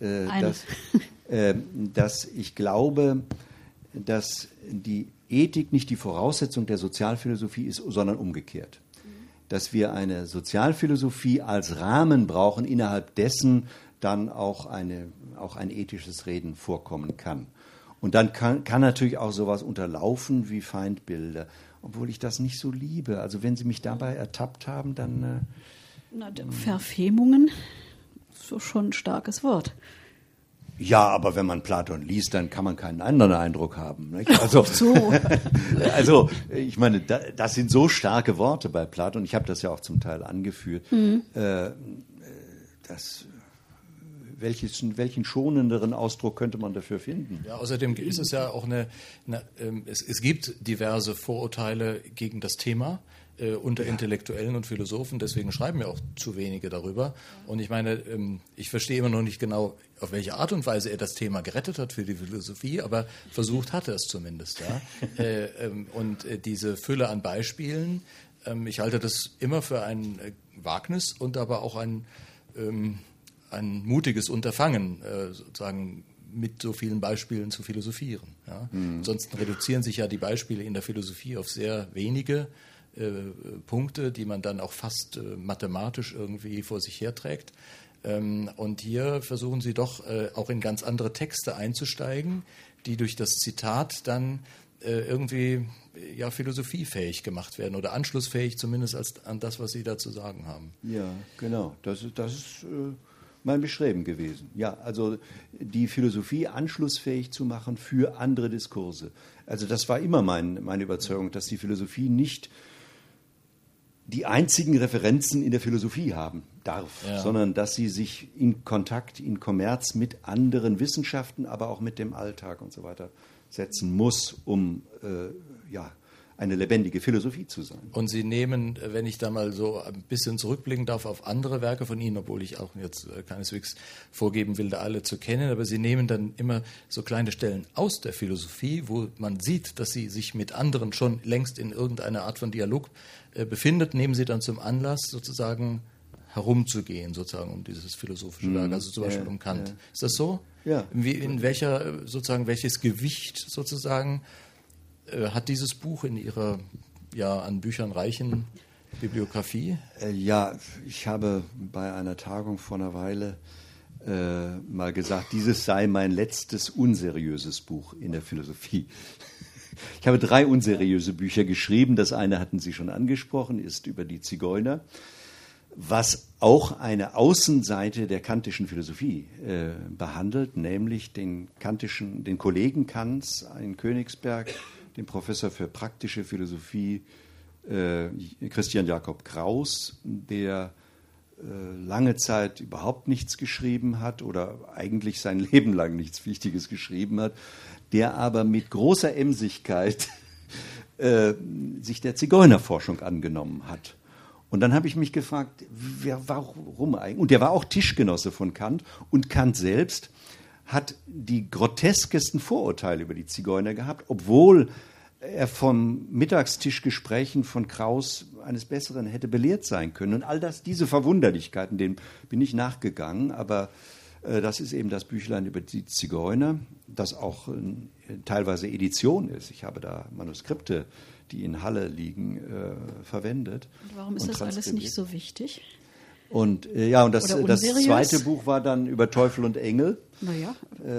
Speaker 4: dass ich glaube, dass die Ethik nicht die Voraussetzung der Sozialphilosophie ist, sondern umgekehrt. Dass wir eine Sozialphilosophie als Rahmen brauchen, innerhalb dessen dann auch ein ethisches Reden vorkommen kann. Und dann kann natürlich auch sowas unterlaufen wie Feindbilder, obwohl ich das nicht so liebe. Also wenn Sie mich dabei ertappt haben, dann...
Speaker 3: Verfemungen, so schon ein starkes Wort.
Speaker 4: Ja, aber wenn man Platon liest, dann kann man keinen anderen Eindruck haben. Nicht? Also,
Speaker 3: so.
Speaker 4: Also ich meine, das sind so starke Worte bei Platon. Ich habe das ja auch zum Teil angeführt. Welchen schonenderen Ausdruck könnte man dafür finden?
Speaker 2: Ja, außerdem ist es ja auch es gibt diverse Vorurteile gegen das Thema unter Intellektuellen und Philosophen, deswegen schreiben wir auch zu wenige darüber. Und ich meine, ich verstehe immer noch nicht genau, auf welche Art und Weise er das Thema gerettet hat für die Philosophie, aber versucht hat er es zumindest. Ja? Und diese Fülle an Beispielen, ich halte das immer für ein Wagnis und aber auch ein mutiges Unterfangen, sozusagen mit so vielen Beispielen zu philosophieren. Ja? Ansonsten reduzieren sich ja die Beispiele in der Philosophie auf sehr wenige Punkte, die man dann auch fast mathematisch irgendwie vor sich herträgt. Und hier versuchen Sie doch auch in ganz andere Texte einzusteigen, die durch das Zitat dann irgendwie philosophiefähig gemacht werden oder anschlussfähig zumindest an das, was Sie da zu sagen haben.
Speaker 4: Ja, genau. Das ist mein Bestreben gewesen. Ja, also die Philosophie anschlussfähig zu machen für andere Diskurse. Also das war immer meine Überzeugung, dass die Philosophie nicht die einzigen Referenzen in der Philosophie haben darf, sondern dass sie sich in Kontakt, in Kommerz mit anderen Wissenschaften, aber auch mit dem Alltag und so weiter setzen muss, um eine lebendige Philosophie zu sein.
Speaker 2: Und Sie nehmen, wenn ich da mal so ein bisschen zurückblicken darf, auf andere Werke von Ihnen, obwohl ich auch jetzt keineswegs vorgeben will, da alle zu kennen, aber Sie nehmen dann immer so kleine Stellen aus der Philosophie, wo man sieht, dass Sie sich mit anderen schon längst in irgendeiner Art von Dialog befindet, nehmen Sie dann zum Anlass, sozusagen herumzugehen, sozusagen um dieses philosophische Werk, also zum Beispiel um Kant. Ist das so?
Speaker 4: Ja.
Speaker 2: Welches Gewicht sozusagen hat dieses Buch in Ihrer an Büchern reichen Bibliografie?
Speaker 4: Ich habe bei einer Tagung vor einer Weile mal gesagt, dieses sei mein letztes unseriöses Buch in der Philosophie. Ich habe 3 unseriöse Bücher geschrieben. Das eine hatten Sie schon angesprochen, ist über die Zigeuner, was auch eine Außenseite der kantischen Philosophie behandelt, nämlich den Kollegen Kants in Königsberg, den Professor für praktische Philosophie Christian Jakob Kraus, der lange Zeit überhaupt nichts geschrieben hat oder eigentlich sein Leben lang nichts Wichtiges geschrieben hat, der aber mit großer Emsigkeit sich der Zigeunerforschung angenommen hat. Und dann habe ich mich gefragt, warum eigentlich? Und der war auch Tischgenosse von Kant. Und Kant selbst hat die groteskesten Vorurteile über die Zigeuner gehabt, obwohl er vom Mittagstischgesprächen von Kraus eines Besseren hätte belehrt sein können. Und all diese Verwunderlichkeiten, denen bin ich nachgegangen. Aber das ist eben das Büchlein über die Zigeuner, das auch teilweise Edition ist. Ich habe da Manuskripte, die in Halle liegen, verwendet.
Speaker 3: Und warum ist das alles nicht so wichtig?
Speaker 4: Und das zweite Buch war dann über Teufel und Engel.
Speaker 3: Naja.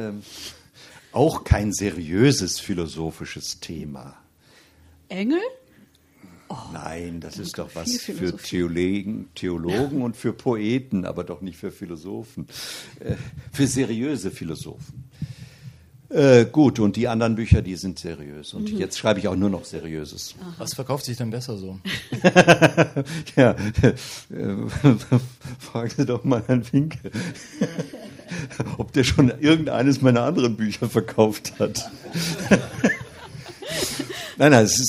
Speaker 4: Auch kein seriöses philosophisches Thema.
Speaker 3: Engel?
Speaker 4: Oh, nein, das ist doch was für Theologen und für Poeten, aber doch nicht für Philosophen. Für seriöse Philosophen. Gut, und die anderen Bücher, die sind seriös. Und jetzt schreibe ich auch nur noch Seriöses.
Speaker 2: Aha. Was verkauft sich denn besser so?
Speaker 4: Fragen Sie doch mal Herrn Winke, ob der schon irgendeines meiner anderen Bücher verkauft hat. Nein, das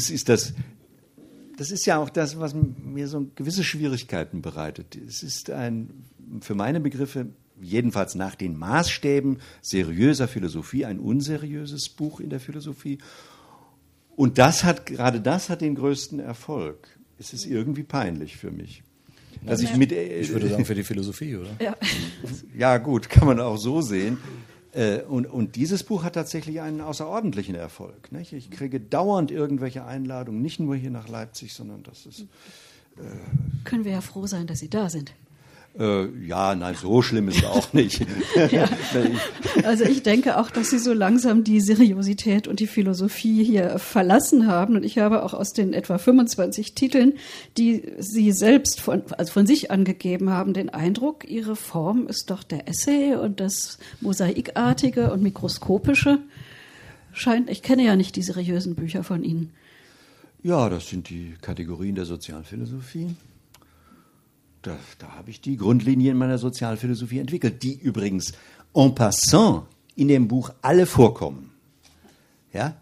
Speaker 4: ist ja auch das, was mir so gewisse Schwierigkeiten bereitet. Es ist für meine Begriffe, jedenfalls nach den Maßstäben seriöser Philosophie, ein unseriöses Buch in der Philosophie. Und gerade das hat den größten Erfolg. Es ist irgendwie peinlich für mich.
Speaker 2: Ich würde sagen, für die Philosophie, oder?
Speaker 4: Ja, gut, kann man auch so sehen. Und dieses Buch hat tatsächlich einen außerordentlichen Erfolg. Nicht? Ich kriege dauernd irgendwelche Einladungen, nicht nur hier nach Leipzig, sondern das ist...
Speaker 3: Können wir ja froh sein, dass Sie da sind.
Speaker 4: Ja, nein, so schlimm ist es auch nicht.
Speaker 3: Ja. Also ich denke auch, dass Sie so langsam die Seriosität und die Philosophie hier verlassen haben. Und ich habe auch aus den etwa 25 Titeln, die Sie selbst von sich angegeben haben, den Eindruck, Ihre Form ist doch der Essay und das Mosaikartige und Mikroskopische. Ich kenne ja nicht die seriösen Bücher von Ihnen.
Speaker 4: Ja, das sind die Kategorien der Sozialphilosophie. Da habe ich die Grundlinien meiner Sozialphilosophie entwickelt, die übrigens en passant in dem Buch alle vorkommen. Ja,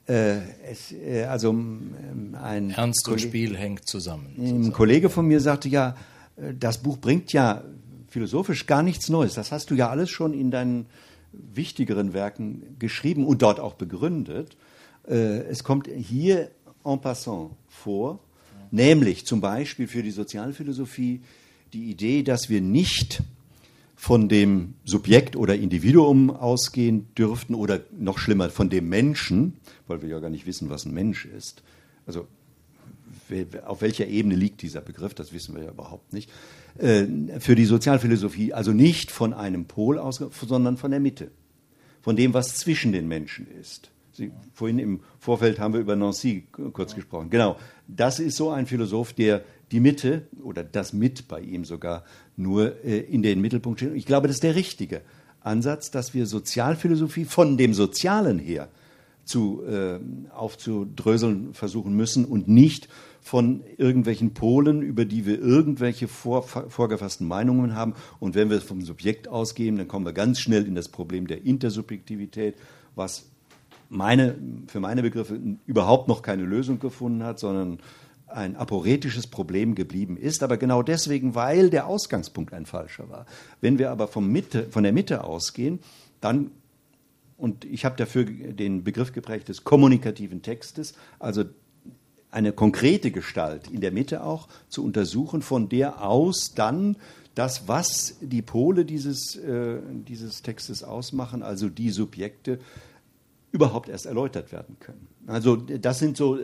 Speaker 4: ein
Speaker 2: Ernst und Spiel hängt zusammen.
Speaker 4: Ein Kollege von mir sagte, ja, das Buch bringt ja philosophisch gar nichts Neues. Das hast du ja alles schon in deinen wichtigeren Werken geschrieben und dort auch begründet. Es kommt hier en passant vor, nämlich zum Beispiel für die Sozialphilosophie die Idee, dass wir nicht von dem Subjekt oder Individuum ausgehen dürften oder noch schlimmer von dem Menschen, weil wir ja gar nicht wissen, was ein Mensch ist. Also auf welcher Ebene liegt dieser Begriff, das wissen wir ja überhaupt nicht. Für die Sozialphilosophie also nicht von einem Pol aus, sondern von der Mitte, von dem, was zwischen den Menschen ist. Vorhin im Vorfeld haben wir über Nancy kurz gesprochen. Genau, das ist so ein Philosoph, der die Mitte oder das Mit bei ihm sogar nur in den Mittelpunkt stellt. Ich glaube, das ist der richtige Ansatz, dass wir Sozialphilosophie von dem Sozialen her aufzudröseln versuchen müssen und nicht von irgendwelchen Polen, über die wir irgendwelche vorgefassten Meinungen haben. Und wenn wir vom Subjekt ausgehen, dann kommen wir ganz schnell in das Problem der Intersubjektivität, was für meine Begriffe überhaupt noch keine Lösung gefunden hat, sondern ein aporetisches Problem geblieben ist. Aber genau deswegen, weil der Ausgangspunkt ein falscher war. Wenn wir aber von der Mitte ausgehen, dann, und ich habe dafür den Begriff geprägt des kommunikativen Textes, also eine konkrete Gestalt in der Mitte auch zu untersuchen, von der aus dann das, was die Pole dieses Textes ausmachen, also die Subjekte, überhaupt erst erläutert werden können. Also das sind so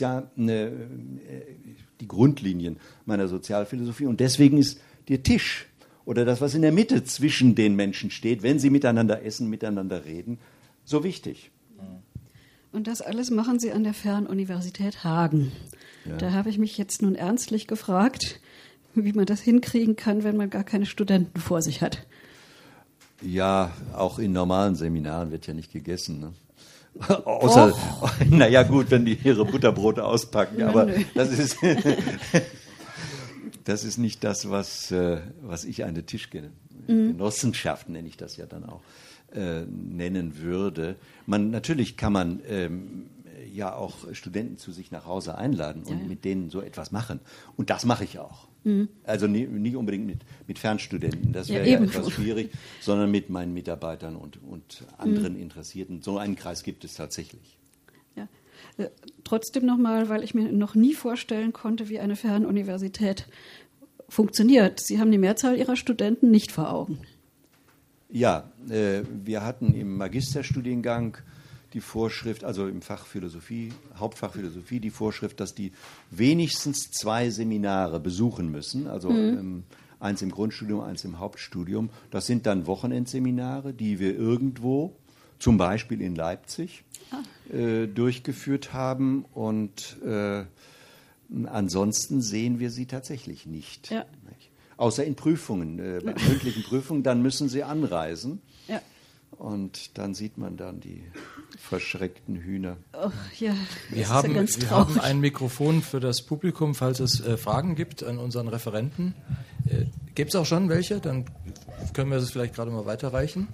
Speaker 4: die Grundlinien meiner Sozialphilosophie und deswegen ist der Tisch oder das, was in der Mitte zwischen den Menschen steht, wenn sie miteinander essen, miteinander reden, so wichtig.
Speaker 3: Und das alles machen Sie an der Fernuniversität Hagen. Ja. Da habe ich mich jetzt nun ernstlich gefragt, wie man das hinkriegen kann, wenn man gar keine Studenten vor sich hat.
Speaker 4: Ja, auch in normalen Seminaren wird ja nicht gegessen, ne? Außer, naja gut, wenn die ihre Butterbrote auspacken, aber das ist nicht das, was ich eine Tischgenossenschaft, nenne ich das ja dann auch, nennen würde. Natürlich kann man ja auch Studenten zu sich nach Hause einladen und mit denen so etwas machen. Und das mache ich auch. Also nicht unbedingt mit Fernstudenten, das wäre ja etwas schwierig, sondern mit meinen Mitarbeitern und anderen Interessierten. So einen Kreis gibt es tatsächlich.
Speaker 3: Ja. Trotzdem nochmal, weil ich mir noch nie vorstellen konnte, wie eine Fernuniversität funktioniert. Sie haben die Mehrzahl Ihrer Studenten nicht vor Augen.
Speaker 4: Ja, wir hatten im Magisterstudiengang die Vorschrift, also im Fach Philosophie, Hauptfach Philosophie, die Vorschrift, dass die wenigstens 2 Seminare besuchen müssen, also eins im Grundstudium, eins im Hauptstudium. Das sind dann Wochenendseminare, die wir irgendwo, zum Beispiel in Leipzig, durchgeführt haben und ansonsten sehen wir sie tatsächlich nicht. Ja. Außer in Prüfungen, bei mündlichen Prüfungen, dann müssen sie anreisen. Ja. Und dann sieht man dann die verschreckten Hühner.
Speaker 3: Oh, ja,
Speaker 2: wir haben ein Mikrofon für das Publikum, falls es Fragen gibt an unseren Referenten. Gibt es auch schon welche? Dann können wir es vielleicht gerade mal weiterreichen.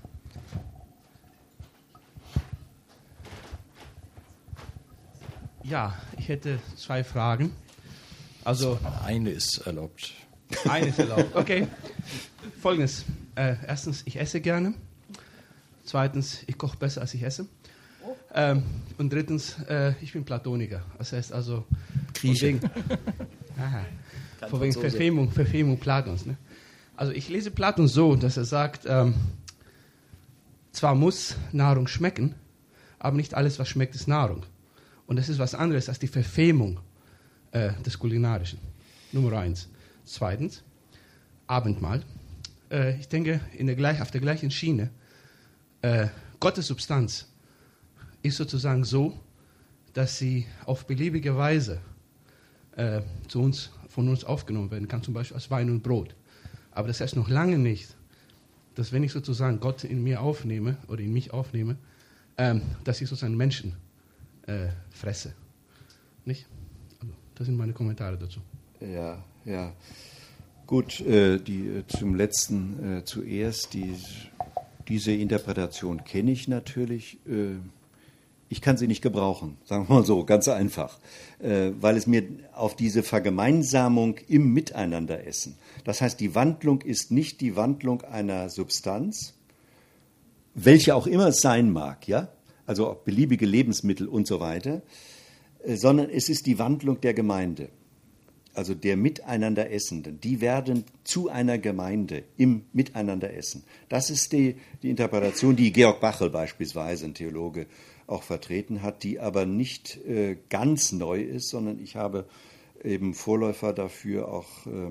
Speaker 5: Ja, ich hätte 2 Fragen. Also
Speaker 2: eine ist erlaubt.
Speaker 5: Eine ist erlaubt, okay. Folgendes. Erstens, ich esse gerne. Zweitens, ich koche besser, als ich esse. Und drittens, ich bin Platoniker. Das heißt also, von wegen Verfemung Platons. Ne? Also ich lese Platon so, dass er sagt, zwar muss Nahrung schmecken, aber nicht alles, was schmeckt, ist Nahrung. Und das ist was anderes als die Verfemung des Kulinarischen. Nummer 1. Zweitens, Abendmahl. Ich denke, auf der gleichen Schiene. Gottes Substanz ist sozusagen so, dass sie auf beliebige Weise von uns aufgenommen werden kann, zum Beispiel als Wein und Brot. Aber das heißt noch lange nicht, dass wenn ich sozusagen Gott in mir aufnehme oder in mich aufnehme, dass ich sozusagen Menschen fresse. Nicht? Also, das sind meine Kommentare dazu.
Speaker 4: Ja, ja. Gut, zum Letzten zuerst. Diese Interpretation kenne ich natürlich. Ich kann sie nicht gebrauchen, sagen wir mal so, ganz einfach, weil es mir auf diese Vergemeinsamung im Miteinanderessen, das heißt, die Wandlung ist nicht die Wandlung einer Substanz, welche auch immer es sein mag, ja, also beliebige Lebensmittel und so weiter, sondern es ist die Wandlung der Gemeinde, also der Miteinanderessenden. Die werden zu einer Gemeinde im Miteinanderessen. Das ist die Interpretation, die Georg Bachel beispielsweise, ein Theologe, auch vertreten hat, die aber nicht ganz neu ist, sondern ich habe eben Vorläufer dafür auch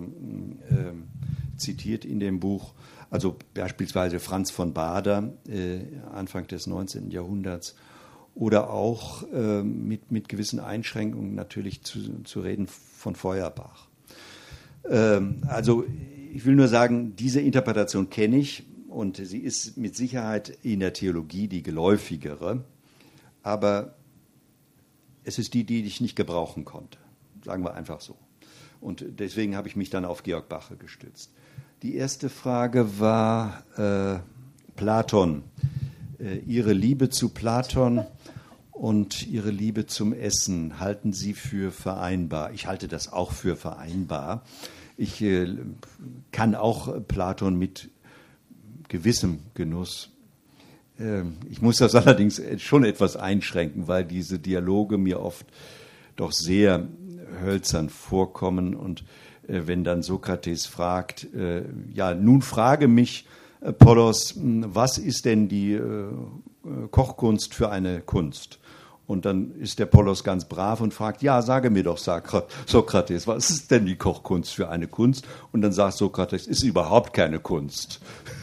Speaker 4: zitiert in dem Buch, also beispielsweise Franz von Baader, Anfang des 19. Jahrhunderts, oder auch mit gewissen Einschränkungen natürlich zu reden von Feuerbach. Also ich will nur sagen, diese Interpretation kenne ich und sie ist mit Sicherheit in der Theologie die geläufigere, aber es ist die ich nicht gebrauchen konnte, sagen wir einfach so. Und deswegen habe ich mich dann auf Georg Bachel gestützt. Die erste Frage war Platon. Ihre Liebe zu Platon und Ihre Liebe zum Essen halten Sie für vereinbar? Ich halte das auch für vereinbar. Ich kann auch Platon mit gewissem Genuss. Ich muss das allerdings schon etwas einschränken, weil diese Dialoge mir oft doch sehr hölzern vorkommen. Und wenn dann Sokrates fragt, ja, nun frage mich, Pollos, was ist denn die Kochkunst für eine Kunst? Und dann ist der Pollos ganz brav und fragt, ja, sage mir doch, Sokrates, was ist denn die Kochkunst für eine Kunst? Und dann sagt Sokrates, ist überhaupt keine Kunst.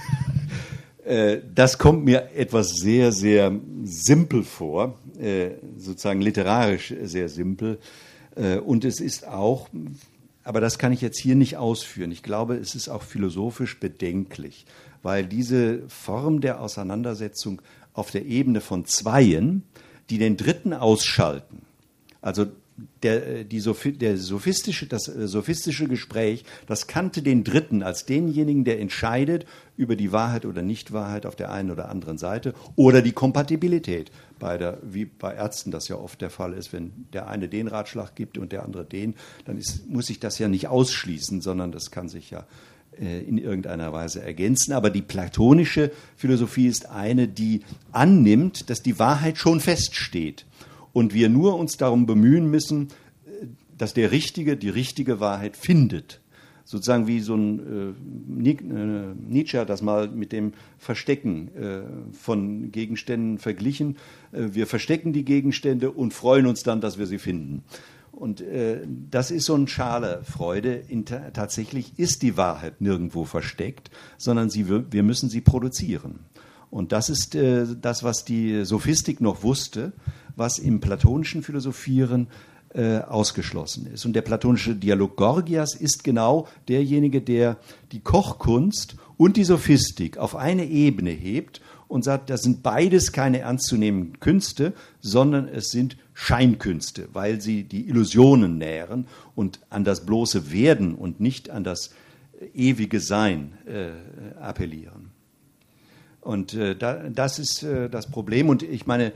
Speaker 4: Das kommt mir etwas sehr, sehr simpel vor, sozusagen literarisch sehr simpel. Und es ist auch, aber das kann ich jetzt hier nicht ausführen, ich glaube, es ist auch philosophisch bedenklich, weil diese Form der Auseinandersetzung auf der Ebene von Zweien, die den Dritten ausschalten, also das sophistische Gespräch, das kannte den Dritten als denjenigen, der entscheidet über die Wahrheit oder Nichtwahrheit auf der einen oder anderen Seite oder die Kompatibilität beider, wie bei Ärzten das ja oft der Fall ist, wenn der eine den Ratschlag gibt und der andere den, dann muss sich das ja nicht ausschließen, sondern das kann sich ja in irgendeiner Weise ergänzen. Aber die platonische Philosophie ist eine, die annimmt, dass die Wahrheit schon feststeht. Und wir nur uns darum bemühen müssen, dass der Richtige die richtige Wahrheit findet. Sozusagen wie so ein Nietzsche hat das mal mit dem Verstecken von Gegenständen verglichen. Wir verstecken die Gegenstände und freuen uns dann, dass wir sie finden. Und das ist so eine schale Freude. Tatsächlich ist die Wahrheit nirgendwo versteckt, sondern wir müssen sie produzieren. Und das ist das, was die Sophistik noch wusste, was im platonischen Philosophieren ausgeschlossen ist. Und der platonische Dialog Gorgias ist genau derjenige, der die Kochkunst und die Sophistik auf eine Ebene hebt und sagt, das sind beides keine ernstzunehmenden Künste, sondern es sind Scheinkünste, weil sie die Illusionen nähren und an das bloße Werden und nicht an das ewige Sein appellieren. Und das ist das Problem. Und ich meine,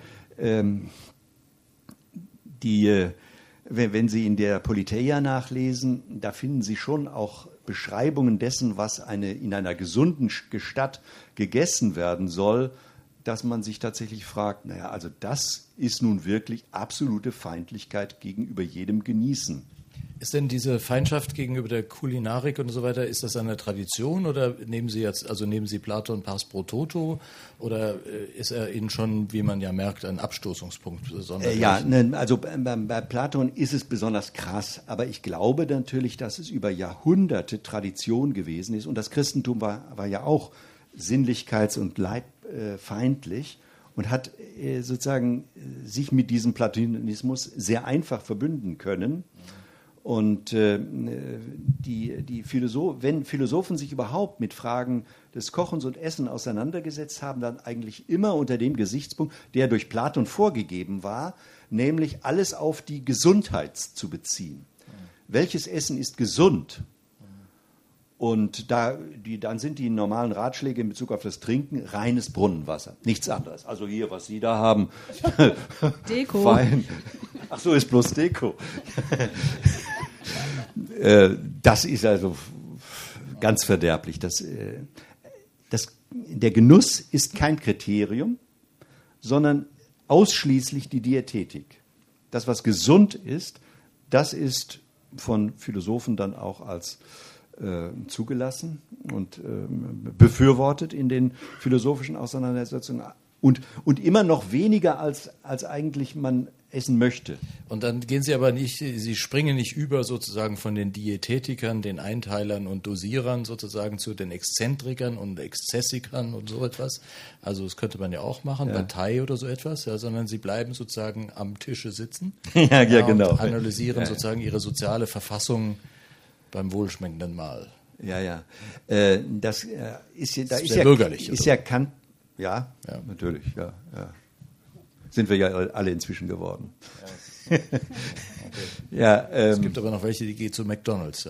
Speaker 4: wenn Sie in der Politeia nachlesen, da finden Sie schon auch Beschreibungen dessen, was in einer gesunden Gestatt gegessen werden soll, dass man sich tatsächlich fragt, naja, also das ist nun wirklich absolute Feindlichkeit gegenüber jedem Genießen.
Speaker 2: Ist denn diese Feindschaft gegenüber der Kulinarik und so weiter, ist das eine Tradition oder nehmen Sie Platon pars pro toto oder ist er Ihnen schon, wie man ja merkt, ein Abstoßungspunkt besonders?
Speaker 4: Also bei Platon ist es besonders krass, aber ich glaube natürlich, dass es über Jahrhunderte Tradition gewesen ist und das Christentum war ja auch sinnlichkeits- und leibfeindlich und hat sozusagen sich mit diesem Platonismus sehr einfach verbünden können. Und wenn Philosophen sich überhaupt mit Fragen des Kochens und Essen auseinandergesetzt haben, dann eigentlich immer unter dem Gesichtspunkt, der durch Platon vorgegeben war, nämlich alles auf die Gesundheit zu beziehen. Welches Essen ist gesund? Und dann sind die normalen Ratschläge in Bezug auf das Trinken reines Brunnenwasser, nichts anderes. Also hier, was Sie da haben.
Speaker 3: Deko.
Speaker 4: Fein. Ach so, ist bloß Deko. Das ist also ganz verderblich. Der Genuss ist kein Kriterium, sondern ausschließlich die Diätetik. Das, was gesund ist, das ist von Philosophen dann auch als zugelassen und befürwortet in den philosophischen Auseinandersetzungen und immer noch weniger als eigentlich man essen möchte.
Speaker 2: Und dann gehen Sie aber nicht, Sie springen nicht über sozusagen von den Diätetikern, den Einteilern und Dosierern sozusagen zu den Exzentrikern und Exzessikern und so etwas. Also das könnte man ja auch machen, bei Thai oder so etwas, sondern Sie bleiben sozusagen am Tische sitzen
Speaker 4: genau.
Speaker 2: Und analysieren sozusagen Ihre soziale Verfassung beim wohlschmeckenden Mahl.
Speaker 4: Das ist
Speaker 2: sehr bürgerlich.
Speaker 4: Ist ja Kant, natürlich, ja. Sind wir ja alle inzwischen geworden.
Speaker 2: Okay. Es gibt aber noch welche, die gehen zu McDonald's.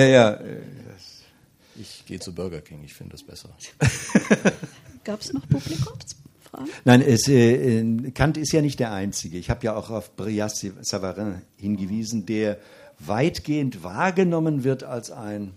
Speaker 2: Ich gehe zu Burger King, ich finde das besser.
Speaker 3: Gab es noch Publikumsfragen?
Speaker 4: Nein, Kant ist ja nicht der Einzige. Ich habe ja auch auf Brillat-Savarin hingewiesen, der weitgehend wahrgenommen wird als ein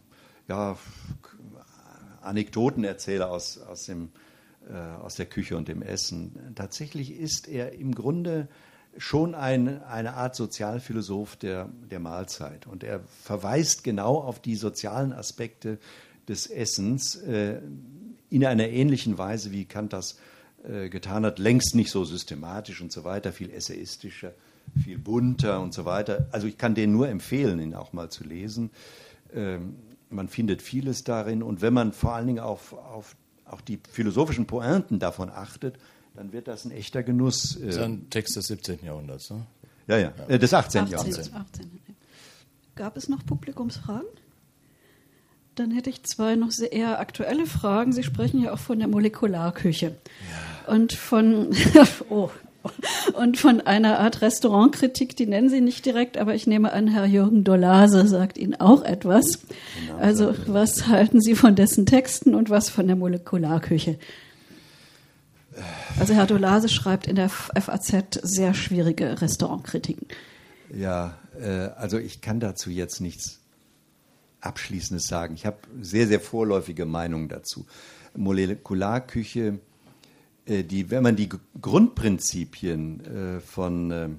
Speaker 4: Anekdotenerzähler aus der Küche und dem Essen. Tatsächlich ist er im Grunde schon eine Art Sozialphilosoph der Mahlzeit. Und er verweist genau auf die sozialen Aspekte des Essens in einer ähnlichen Weise, wie Kant das getan hat. Längst nicht so systematisch und so weiter, viel essayistischer, viel bunter und so weiter. Also ich kann den nur empfehlen, ihn auch mal zu lesen. Man findet vieles darin. Und wenn man vor allen Dingen auf auch die philosophischen Pointen davon achtet, dann wird das ein echter Genuss.
Speaker 2: Das ist ein Text des 17. Jahrhunderts, ne?
Speaker 4: Ja. Des 18. Jahrhunderts.
Speaker 3: 18. Gab es noch Publikumsfragen? Dann hätte ich zwei noch sehr eher aktuelle Fragen. Sie sprechen ja auch von der Molekularküche. Ja. Und von einer Art Restaurantkritik, die nennen Sie nicht direkt, aber ich nehme an, Herr Jürgen Dolase sagt Ihnen auch etwas. Also was halten Sie von dessen Texten und was von der Molekularküche? Also Herr Dolase schreibt in der FAZ sehr schwierige Restaurantkritiken.
Speaker 4: Ja, also ich kann dazu jetzt nichts Abschließendes sagen. Ich habe sehr, sehr vorläufige Meinungen dazu. Molekularküche, wenn man die Grundprinzipien von,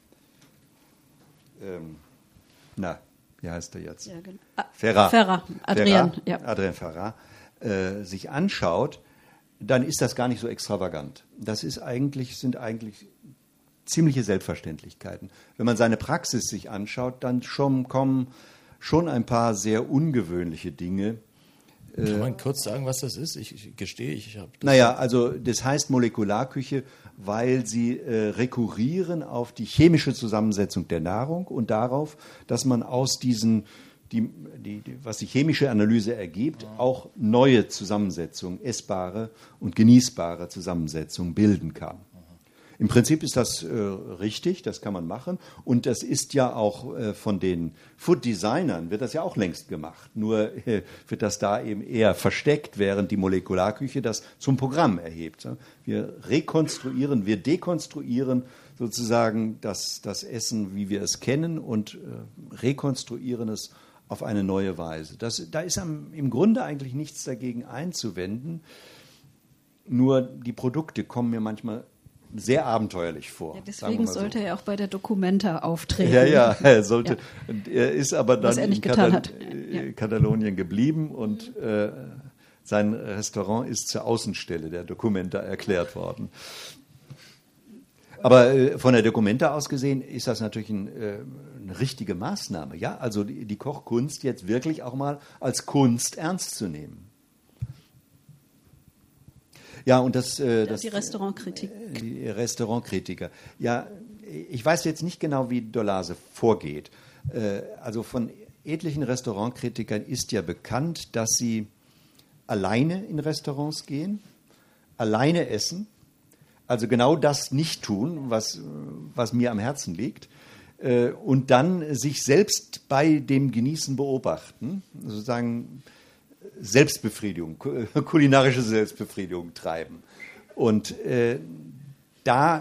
Speaker 4: wie heißt er jetzt?
Speaker 3: Ja, genau.
Speaker 4: Adrian Ferrat, sich anschaut, dann ist das gar nicht so extravagant. Das sind eigentlich ziemliche Selbstverständlichkeiten. Wenn man seine Praxis sich anschaut, dann kommen schon ein paar sehr ungewöhnliche Dinge.
Speaker 2: Kann man kurz sagen, was das ist? Ich gestehe, ich habe das.
Speaker 4: Also das heißt Molekularküche, weil sie rekurrieren auf die chemische Zusammensetzung der Nahrung und darauf, dass man aus diesen, was die chemische Analyse ergibt, auch neue Zusammensetzungen, essbare und genießbare Zusammensetzungen bilden kann. Im Prinzip ist das richtig, das kann man machen. Und das ist ja auch von den Food-Designern, wird das ja auch längst gemacht. Nur wird das da eben eher versteckt, während die Molekularküche das zum Programm erhebt. Wir dekonstruieren sozusagen das Essen, wie wir es kennen, und rekonstruieren es auf eine neue Weise. Da ist im Grunde eigentlich nichts dagegen einzuwenden. Nur die Produkte kommen mir manchmal sehr abenteuerlich vor.
Speaker 3: Ja, deswegen sollte er auch bei der Documenta auftreten.
Speaker 4: Ja, er sollte. Ja. Er ist aber dann
Speaker 3: in
Speaker 4: Katalonien geblieben und sein Restaurant ist zur Außenstelle der Documenta erklärt worden. Aber von der Documenta aus gesehen ist das natürlich eine richtige Maßnahme. Ja? Also die Kochkunst jetzt wirklich auch mal als Kunst ernst zu nehmen. Ja, und die
Speaker 3: Restaurantkritik.
Speaker 4: Die Restaurantkritiker. Ja, ich weiß jetzt nicht genau, wie Dolase vorgeht. Also von etlichen Restaurantkritikern ist ja bekannt, dass sie alleine in Restaurants gehen, alleine essen, also genau das nicht tun, was mir am Herzen liegt, und dann sich selbst bei dem Genießen beobachten, sozusagen Selbstbefriedigung, kulinarische Selbstbefriedigung treiben. Und da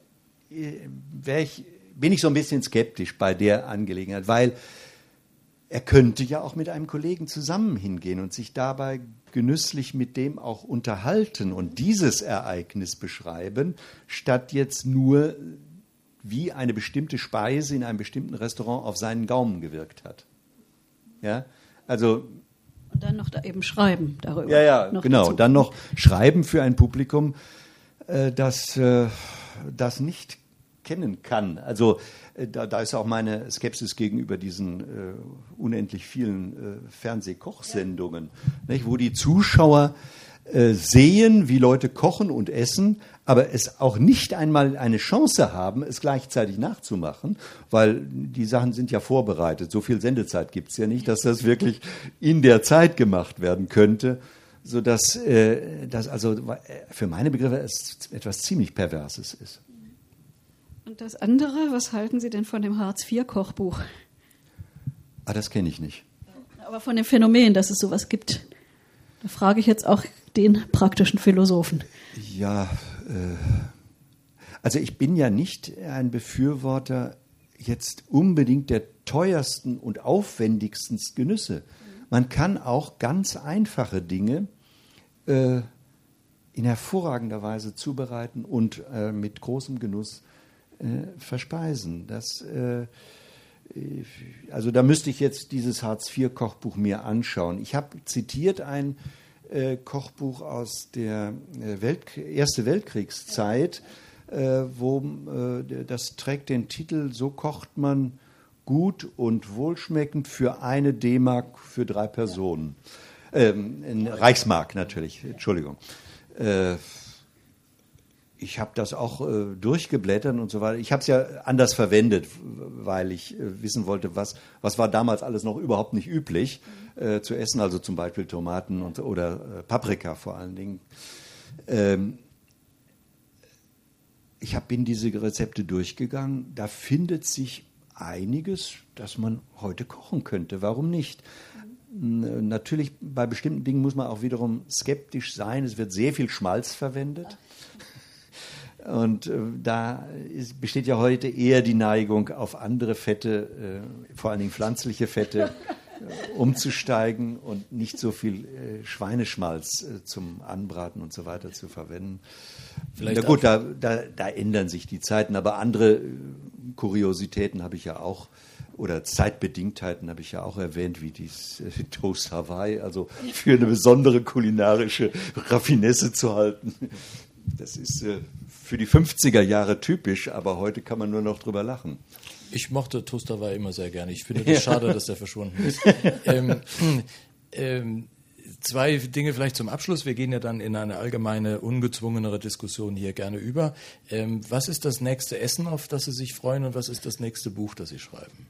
Speaker 4: bin ich so ein bisschen skeptisch bei der Angelegenheit, weil er könnte ja auch mit einem Kollegen zusammen hingehen und sich dabei genüsslich mit dem auch unterhalten und dieses Ereignis beschreiben, statt jetzt nur, wie eine bestimmte Speise in einem bestimmten Restaurant auf seinen Gaumen gewirkt hat. Ja, also...
Speaker 3: Und dann noch da eben schreiben darüber.
Speaker 4: Ja, genau. Dazu. Dann noch schreiben für ein Publikum, das das nicht kennen kann. Also da ist auch meine Skepsis gegenüber diesen unendlich vielen Fernsehkochsendungen, nicht, wo die Zuschauer sehen, wie Leute kochen und essen, aber es auch nicht einmal eine Chance haben, es gleichzeitig nachzumachen, weil die Sachen sind ja vorbereitet. So viel Sendezeit gibt es ja nicht, dass das wirklich in der Zeit gemacht werden könnte, sodass das also für meine Begriffe etwas ziemlich Perverses ist.
Speaker 3: Und das andere, was halten Sie denn von dem Hartz-IV-Kochbuch?
Speaker 4: Das kenne ich nicht.
Speaker 3: Aber von dem Phänomen, dass es sowas gibt. Da frage ich jetzt auch den praktischen Philosophen.
Speaker 4: Ja, also ich bin ja nicht ein Befürworter jetzt unbedingt der teuersten und aufwendigsten Genüsse. Man kann auch ganz einfache Dinge in hervorragender Weise zubereiten und mit großem Genuss verspeisen. Also da müsste ich jetzt dieses Hartz-IV-Kochbuch mir anschauen. Ich habe zitiert ein Kochbuch aus der Erste Weltkriegszeit, das trägt den Titel "So kocht man gut und wohlschmeckend für 1 D-Mark für 3 Personen". In Reichsmark natürlich, Entschuldigung. Ich habe das auch durchgeblättert und so weiter. Ich habe es ja anders verwendet, weil ich wissen wollte, was war damals alles noch überhaupt nicht üblich zu essen, also zum Beispiel Tomaten oder Paprika vor allen Dingen. Ich bin diese Rezepte durchgegangen. Da findet sich einiges, das man heute kochen könnte. Warum nicht? Natürlich, bei bestimmten Dingen muss man auch wiederum skeptisch sein. Es wird sehr viel Schmalz verwendet. Und da besteht ja heute eher die Neigung, auf andere Fette, vor allen Dingen pflanzliche Fette, umzusteigen und nicht so viel Schweineschmalz zum Anbraten und so weiter zu verwenden. Na gut, da ändern sich die Zeiten, aber andere Kuriositäten habe ich ja auch, oder Zeitbedingtheiten habe ich ja auch erwähnt, wie dies Toast Hawaii, also für eine besondere kulinarische Raffinesse zu halten. Das ist für die 50er Jahre typisch, aber heute kann man nur noch drüber lachen.
Speaker 2: Ich mochte Toast Hawaii immer sehr gerne. Ich finde es schade, dass der verschwunden ist. 2 Dinge vielleicht zum Abschluss. Wir gehen ja dann in eine allgemeine, ungezwungenere Diskussion hier gerne über. Was ist das nächste Essen, auf das Sie sich freuen, und was ist das nächste Buch, das Sie schreiben?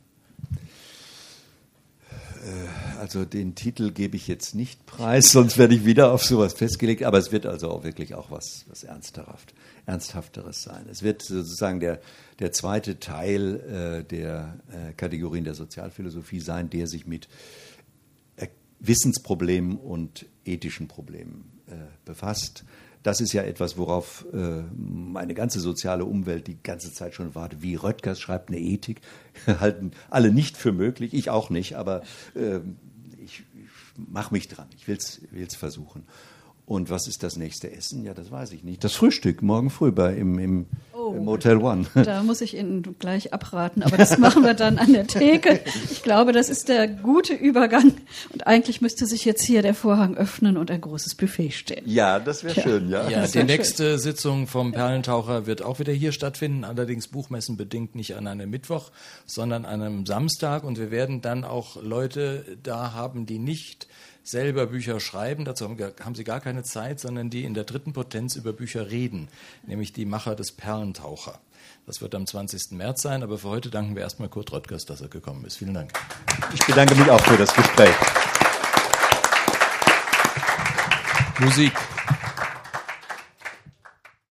Speaker 4: Also den Titel gebe ich jetzt nicht preis, sonst werde ich wieder auf sowas festgelegt. Aber es wird also auch wirklich auch was Ernsthafteres sein. Es wird sozusagen der zweite Teil der Kategorien der Sozialphilosophie sein, der sich mit Wissensproblemen und ethischen Problemen befasst. Das ist ja etwas, worauf meine ganze soziale Umwelt die ganze Zeit schon wartet. Wie Röttgers schreibt eine Ethik, halten alle nicht für möglich, ich auch nicht, aber ich mache mich dran, ich will's versuchen. Und was ist das nächste Essen? Ja, das weiß ich nicht. Das Frühstück, morgen früh im Motel One.
Speaker 3: Da muss ich Ihnen gleich abraten, aber das machen wir dann an der Theke. Ich glaube, das ist der gute Übergang. Und eigentlich müsste sich jetzt hier der Vorhang öffnen und ein großes Buffet stehen.
Speaker 4: Ja, das wäre schön, ja.
Speaker 2: Ja, die nächste Sitzung vom Perlentaucher wird auch wieder hier stattfinden, allerdings buchmessenbedingt nicht an einem Mittwoch, sondern an einem Samstag. Und wir werden dann auch Leute da haben, die nicht selber Bücher schreiben, dazu haben sie gar keine Zeit, sondern die in der dritten Potenz über Bücher reden, nämlich die Macher des Perlentaucher. Das wird am 20. März sein, aber für heute danken wir erstmal Kurt Röttgers, dass er gekommen ist. Vielen Dank.
Speaker 4: Ich bedanke mich auch für das Gespräch.
Speaker 2: Musik.